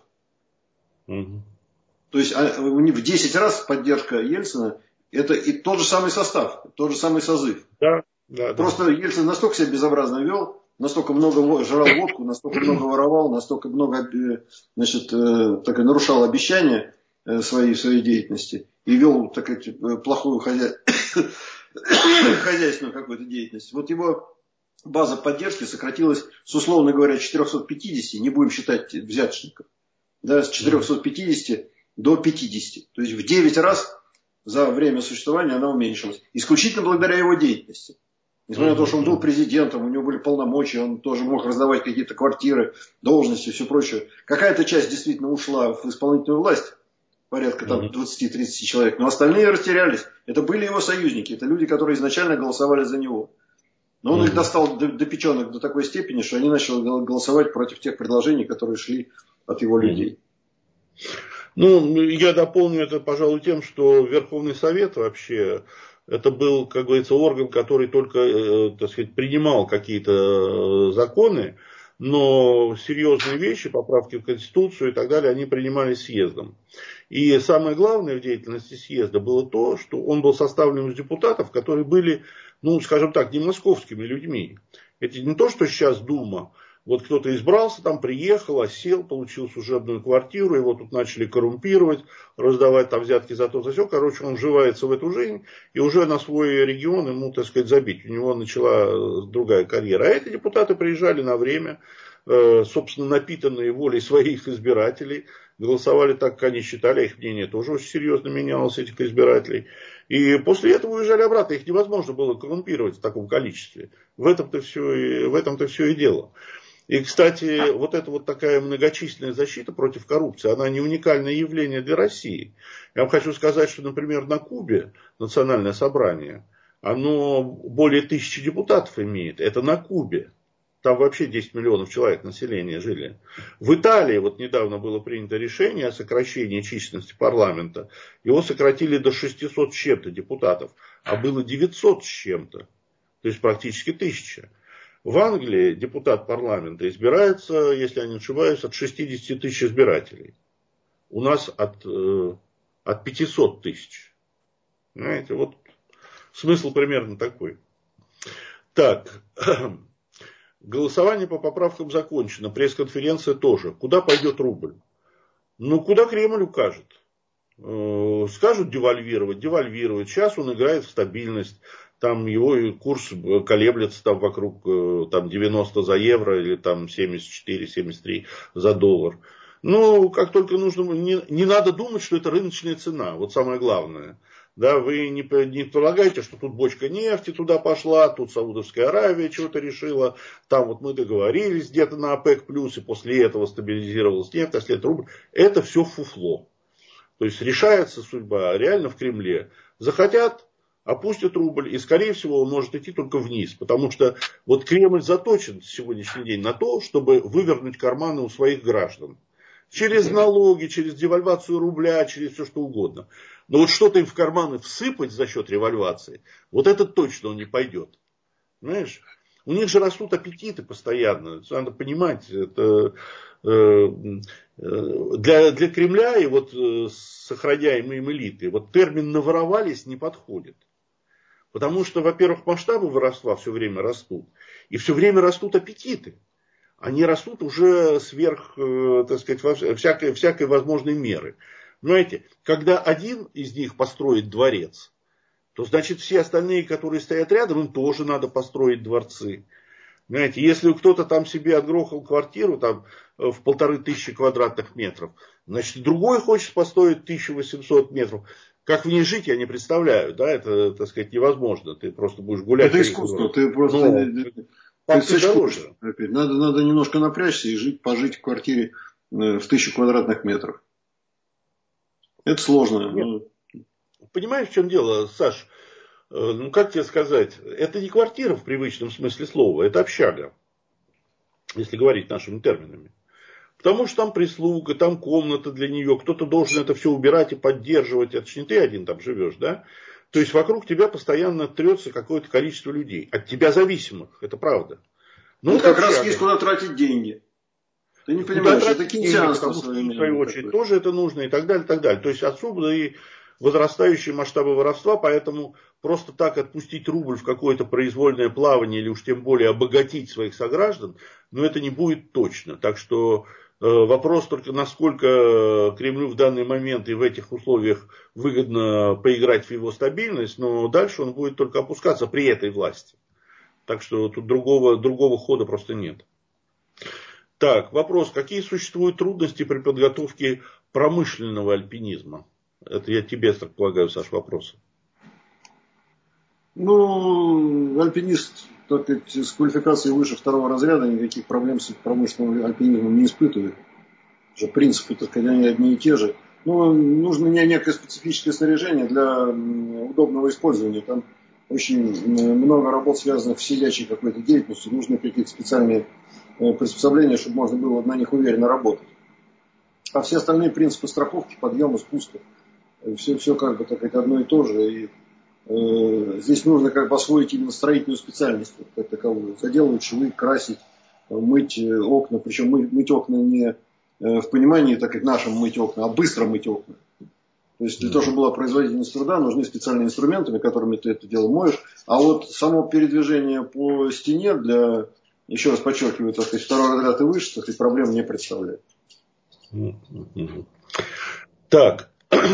То есть в 10 раз поддержка Ельцина это и тот же самый состав, тот же самый созыв. Просто Ельцин настолько себя безобразно вел, настолько много жрал водку, настолько много воровал, настолько много, значит, так и нарушал обещания своей деятельности и вел, так сказать, плохую хозяйственную какую-то деятельность. Вот его база поддержки сократилась с, условно говоря, 450, не будем считать взяточников, с 450 до 50. То есть в 9 раз за время существования она уменьшилась. Исключительно благодаря его деятельности. Несмотря на то, что он был президентом, у него были полномочия, он тоже мог раздавать какие-то квартиры, должности и все прочее. Какая-то часть действительно ушла в исполнительную власть, порядка 20-30 человек, но остальные растерялись. Это были его союзники, это люди, которые изначально голосовали за него. Но он их достал до печенок до такой степени, что они начали голосовать против тех предложений, которые шли от его людей. Я дополню это, пожалуй, тем, что Верховный Совет вообще, это был, как говорится, орган, который только, так сказать, принимал какие-то законы, но серьезные вещи, поправки в Конституцию и так далее, они принимались съездом. И самое главное в деятельности съезда было то, что он был составлен из депутатов, которые были, скажем так, не московскими людьми. Это не то, что сейчас Дума, Вот кто-то избрался там, приехал, осел, получил служебную квартиру, его тут начали коррумпировать, раздавать там взятки за то, за все. Короче, он вживается в эту жизнь, и уже на свой регион ему, так сказать, забить. У него начала другая карьера. А эти депутаты приезжали на время, собственно, напитанные волей своих избирателей, голосовали так, как они считали, их мнение тоже очень серьезно менялось, этих избирателей. И после этого уезжали обратно, их невозможно было коррумпировать в таком количестве. В этом-то все и дело. И, кстати, вот эта вот такая многочисленная защита против коррупции, она не уникальное явление для России. Я вам хочу сказать, что, например, на Кубе национальное собрание, оно более 1000 депутатов имеет. Это на Кубе. Там вообще 10 миллионов человек населения жили. В Италии вот недавно было принято решение о сокращении численности парламента. Его сократили до 600 с чем-то депутатов, а было 900 с чем-то. То есть практически 1000. В Англии депутат парламента избирается, если я не ошибаюсь, от 60 тысяч избирателей. У нас от 500 тысяч. Понимаете, вот смысл примерно такой. Так, голосование по поправкам закончено, пресс-конференция тоже. Куда пойдет рубль? Ну, куда Кремль укажет. Скажут девальвировать, девальвируют. Сейчас он играет в стабильность. Там его курс колеблется там вокруг там 90 за евро или там 74-73 за доллар. Ну, как только нужно, не надо думать, что это рыночная цена. Вот самое главное. Да, вы не полагаете, что тут бочка нефти туда пошла, тут Саудовская Аравия чего-то решила, там вот мы договорились где-то на ОПЕК+, и после этого стабилизировалась нефть, а след рубль. Это все фуфло. То есть решается судьба реально в Кремле. Захотят, опустят рубль, и, скорее всего, он может идти только вниз. Потому что вот Кремль заточен в сегодняшний день на то, чтобы вывернуть карманы у своих граждан. Через налоги, через девальвацию рубля, через все что угодно. Но вот что-то им в карманы всыпать за счет револьвации, вот это точно он не пойдет. Понимаешь? У них же растут аппетиты постоянно. Надо понимать, это для Кремля и вот сохраняемой им элиты вот термин «наворовались» не подходит. Потому что, во-первых, масштабы воровства все время растут. И все время растут аппетиты. Они растут уже сверх, так сказать, всякой возможной меры. Понимаете, когда один из них построит дворец, то значит все остальные, которые стоят рядом, им тоже надо построить дворцы. Понимаете, если кто-то там себе отгрохал квартиру там, в 1500 квадратных метров, значит другой хочет построить 1800 метров. Как в ней жить, я не представляю. Да? Это, так сказать, невозможно. Ты просто будешь гулять. Это искусство. Ты просто... Ты дороже. Надо немножко напрячься и пожить в квартире в 1000 квадратных метров. Это сложно. Нет. Понимаешь, в чем дело, Саш? Ну, как тебе сказать? Это не квартира в привычном смысле слова. Это общага. Если говорить нашими терминами. Потому что там прислуга, там комната для нее. Кто-то должен это все убирать и поддерживать. Это же не ты один там живешь, да? То есть вокруг тебя постоянно трется какое-то количество людей. От тебя зависимых. Это правда. Ну, как раз есть куда тратить деньги. Ты не понимаешь, это кейнсианство. В свою очередь тоже это нужно и так далее, и так далее. То есть отсюда и возрастающие масштабы воровства, поэтому просто так отпустить рубль в какое-то произвольное плавание или уж тем более обогатить своих сограждан, но это не будет точно. Так что вопрос только, насколько Кремлю в данный момент и в этих условиях выгодно поиграть в его стабильность, но дальше он будет только опускаться при этой власти. Так что тут другого хода просто нет. Так, вопрос. Какие существуют трудности при подготовке промышленного альпинизма? Это я тебе, так полагаю, Саш, вопрос. Ну, альпинист, так сказать, с квалификацией выше 2-го разряда никаких проблем с промышленным альпинизмом не испытывает. Принципы, так сказать, они одни и те же. Но нужно некое специфическое снаряжение для удобного использования. Там очень много работ, связанных с сидячей какой-то деятельностью. Нужны какие-то специальные приспособления, чтобы можно было на них уверенно работать. А все остальные принципы страховки, подъема, спуска, все как бы так сказать, одно и то же. И здесь нужно как бы освоить именно строительную специальность как таковую. Заделывать швы, красить, мыть окна. Причем мыть окна не в понимании, так как нашим мыть окна, а быстро мыть окна. То есть для того, чтобы была производительность труда, нужны специальные инструменты, которыми ты это дело моешь. А вот само передвижение по стене для еще раз подчеркиваю, так сказать, второй разряд и выше, так сказать, проблем не представляет. Так,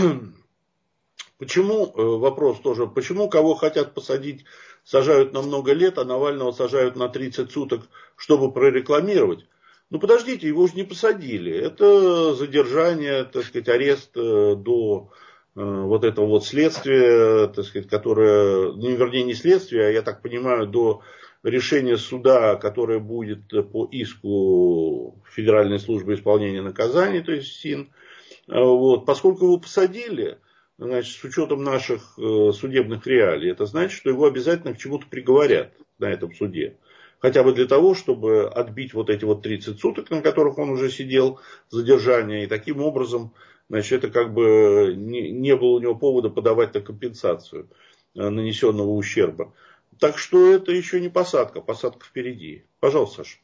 почему, вопрос тоже, почему кого хотят посадить, сажают на много лет, а Навального сажают на 30 суток, чтобы прорекламировать? Ну, подождите, его уже не посадили. Это задержание, так сказать, арест до вот этого вот следствия, так сказать, которое, ну, вернее, не следствие, а, я так понимаю, до решения суда, которое будет по иску Федеральной службы исполнения наказаний, то есть СИН. Вот. Поскольку его посадили, значит, с учетом наших судебных реалий, это значит, что его обязательно к чему-то приговорят на этом суде. Хотя бы для того, чтобы отбить вот эти вот 30 суток, на которых он уже сидел, задержание. И таким образом, значит, это как бы не было у него повода подавать на компенсацию нанесенного ущерба. Так что это еще не посадка, посадка впереди. Пожалуйста, Саша.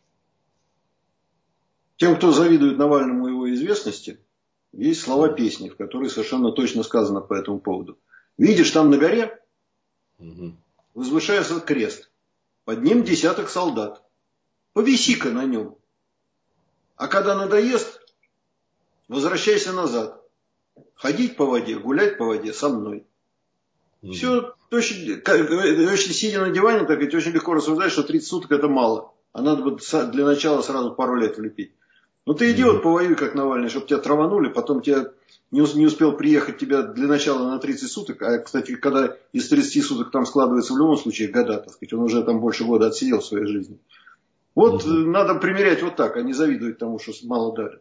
Тем, кто завидует Навальному и его известности, есть слова песни, в которой совершенно точно сказано по этому поводу. Видишь, там на горе возвышается крест. Под ним десяток солдат. Повиси-ка на нем. А когда надоест, возвращайся назад. Ходить по воде, гулять по воде со мной. Все, очень сидя на диване, так ведь очень легко рассуждать, что 30 суток это мало. А надо бы для начала сразу пару лет влепить. Ну ты идиот, повоюй как Навальный, чтобы тебя траванули, потом тебя не успел приехать тебя для начала на 30 суток. А, кстати, когда из 30 суток там складывается в любом случае года, так сказать, он уже там больше года отсидел в своей жизни. Вот надо примерять вот так, а не завидовать тому, что мало дали.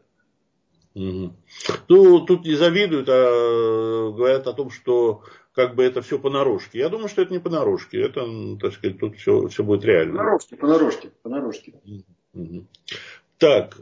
Ну, тут не завидуют, а говорят о том, что как бы это все понарошке. Я думаю, что это не понарошке. Это, так сказать, тут все будет реально. Понарошке. Так,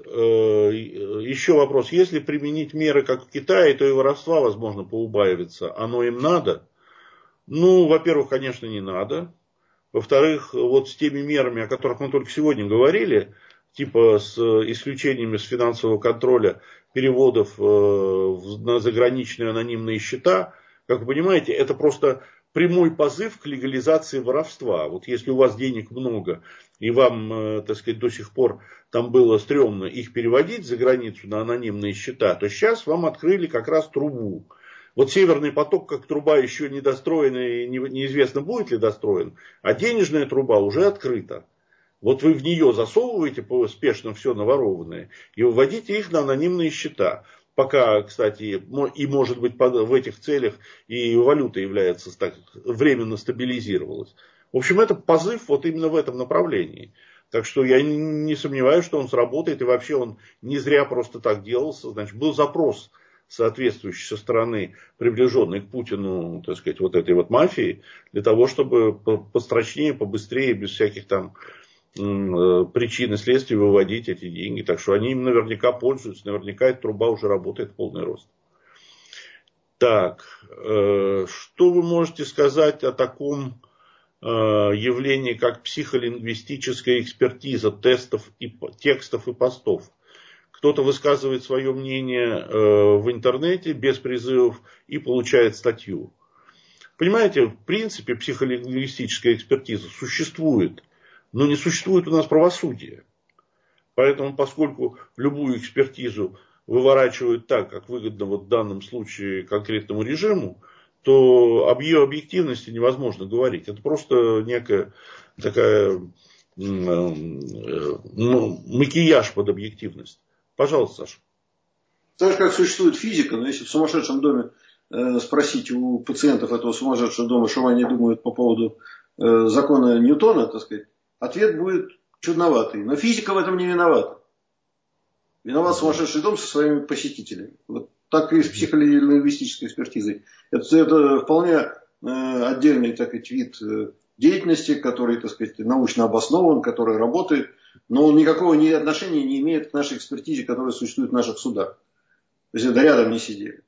еще вопрос. Если применить меры, как в Китае, то и воровства, возможно, поубавится. Оно им надо? Ну, во-первых, конечно, не надо. Во-вторых, вот с теми мерами, о которых мы только сегодня говорили, типа с исключениями с финансового контроля переводов на заграничные анонимные счета, как вы понимаете, это просто прямой позыв к легализации воровства. Вот если у вас денег много, и вам, так сказать, до сих пор там было стрёмно их переводить за границу на анонимные счета, то сейчас вам открыли как раз трубу. Вот Северный поток, как труба еще не достроена и неизвестно, будет ли достроен, а денежная труба уже открыта. Вот вы в нее засовываете спешно все наворованное и выводите их на анонимные счета. Пока, кстати, и может быть в этих целях и валюта является, так, временно стабилизировалась. В общем, это позыв вот именно в этом направлении. Так что я не сомневаюсь, что он сработает. И вообще он не зря просто так делался. Значит, был запрос соответствующий со стороны приближенной к Путину, так сказать, вот этой вот мафии, для того, чтобы построчнее, побыстрее, без всяких там причин и следствий выводить эти деньги. Так что они им наверняка пользуются, наверняка эта труба уже работает в полный рост. Так, что вы можете сказать о таком явлении, как психолингвистическая экспертиза текстов и постов? Кто-то высказывает свое мнение в интернете без призывов и получает статью. Понимаете, в принципе, психолингвистическая экспертиза существует, но не существует у нас правосудия. Поэтому, поскольку любую экспертизу выворачивают так, как выгодно вот в данном случае конкретному режиму, то об ее объективности невозможно говорить. Это просто некая такая макияж под объективность. Пожалуйста, Саша. Так же, как существует физика, но если в сумасшедшем доме спросить у пациентов этого сумасшедшего дома, что они думают по поводу закона Ньютона, так сказать, ответ будет чудноватый. Но физика в этом не виновата. Виноват сумасшедший дом со своими посетителями. Вот так и с психолингвистической экспертизой. Это вполне отдельный, так сказать, вид деятельности, который, так сказать, научно обоснован, который работает, но он никакого отношения не имеет к нашей экспертизе, которая существует в наших судах. То есть это рядом не сидели.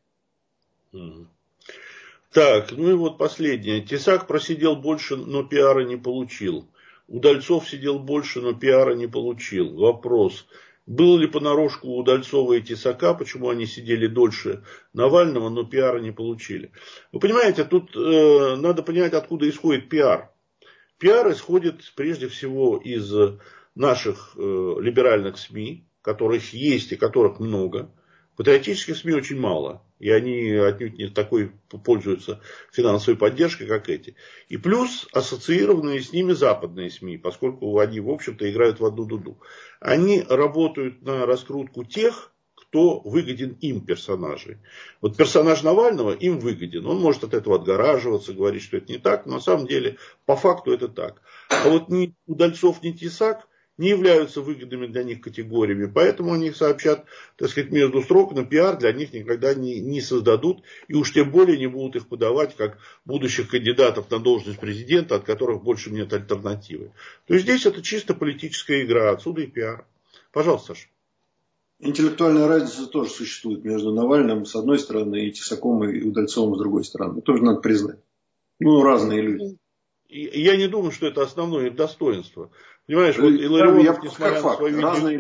Так, ну и вот последнее. Тесак просидел больше, но пиара не получил. Удальцов сидел больше, но пиара не получил. Вопрос. Был ли понарошку у Удальцова и Тесака, почему они сидели дольше Навального, но пиара не получили? Вы понимаете, тут надо понять, откуда исходит пиар. Пиар исходит прежде всего из наших либеральных СМИ, которых есть и которых много. Патриотических СМИ очень мало. И они отнюдь не такой пользуются финансовой поддержкой, как эти. И плюс ассоциированные с ними западные СМИ, поскольку они, в общем-то, играют в одну дуду. Они работают на раскрутку тех, кто выгоден им персонажей. Вот персонаж Навального им выгоден. Он может от этого отгораживаться, говорить, что это не так. Но на самом деле, по факту это так. А вот ни Удальцов, ни Тесак не являются выгодными для них категориями. Поэтому они сообщат, так сказать, между строк, но пиар для них никогда не создадут. И уж тем более не будут их подавать как будущих кандидатов на должность президента, от которых больше нет альтернативы. То есть здесь это чисто политическая игра. Отсюда и пиар. Пожалуйста, Саша. Интеллектуальная разница тоже существует между Навальным с одной стороны и Тесаком и Удальцовым с другой стороны. Тоже надо признать. Ну, разные люди. Я не думаю, что это основное их достоинство. Понимаешь, вот Илларионов, несмотря на свою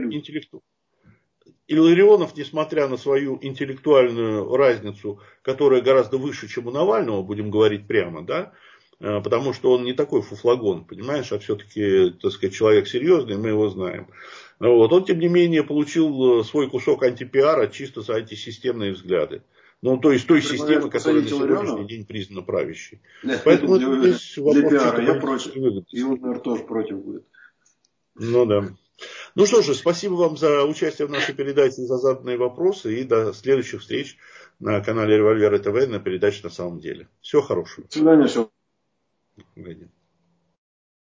Илларионов, несмотря на свою интеллектуальную разницу, которая гораздо выше, чем у Навального, будем говорить прямо, да, потому что он не такой фуфлагон, понимаешь, а все-таки, так сказать, человек серьезный, мы его знаем. Вот. Он, тем не менее, получил свой кусок антипиара чисто за антисистемные взгляды. Ну, то есть той системы, которая на сегодняшний день признана правящей. Поэтому здесь вопрос пиара я против. И он, наверное, тоже против будет. Ну да. Ну что же, спасибо вам за участие в нашей передаче, за заданные вопросы. И до следующих встреч на канале Револьвера ТВ на передаче «На самом деле». Всего хорошего. До свидания. Все.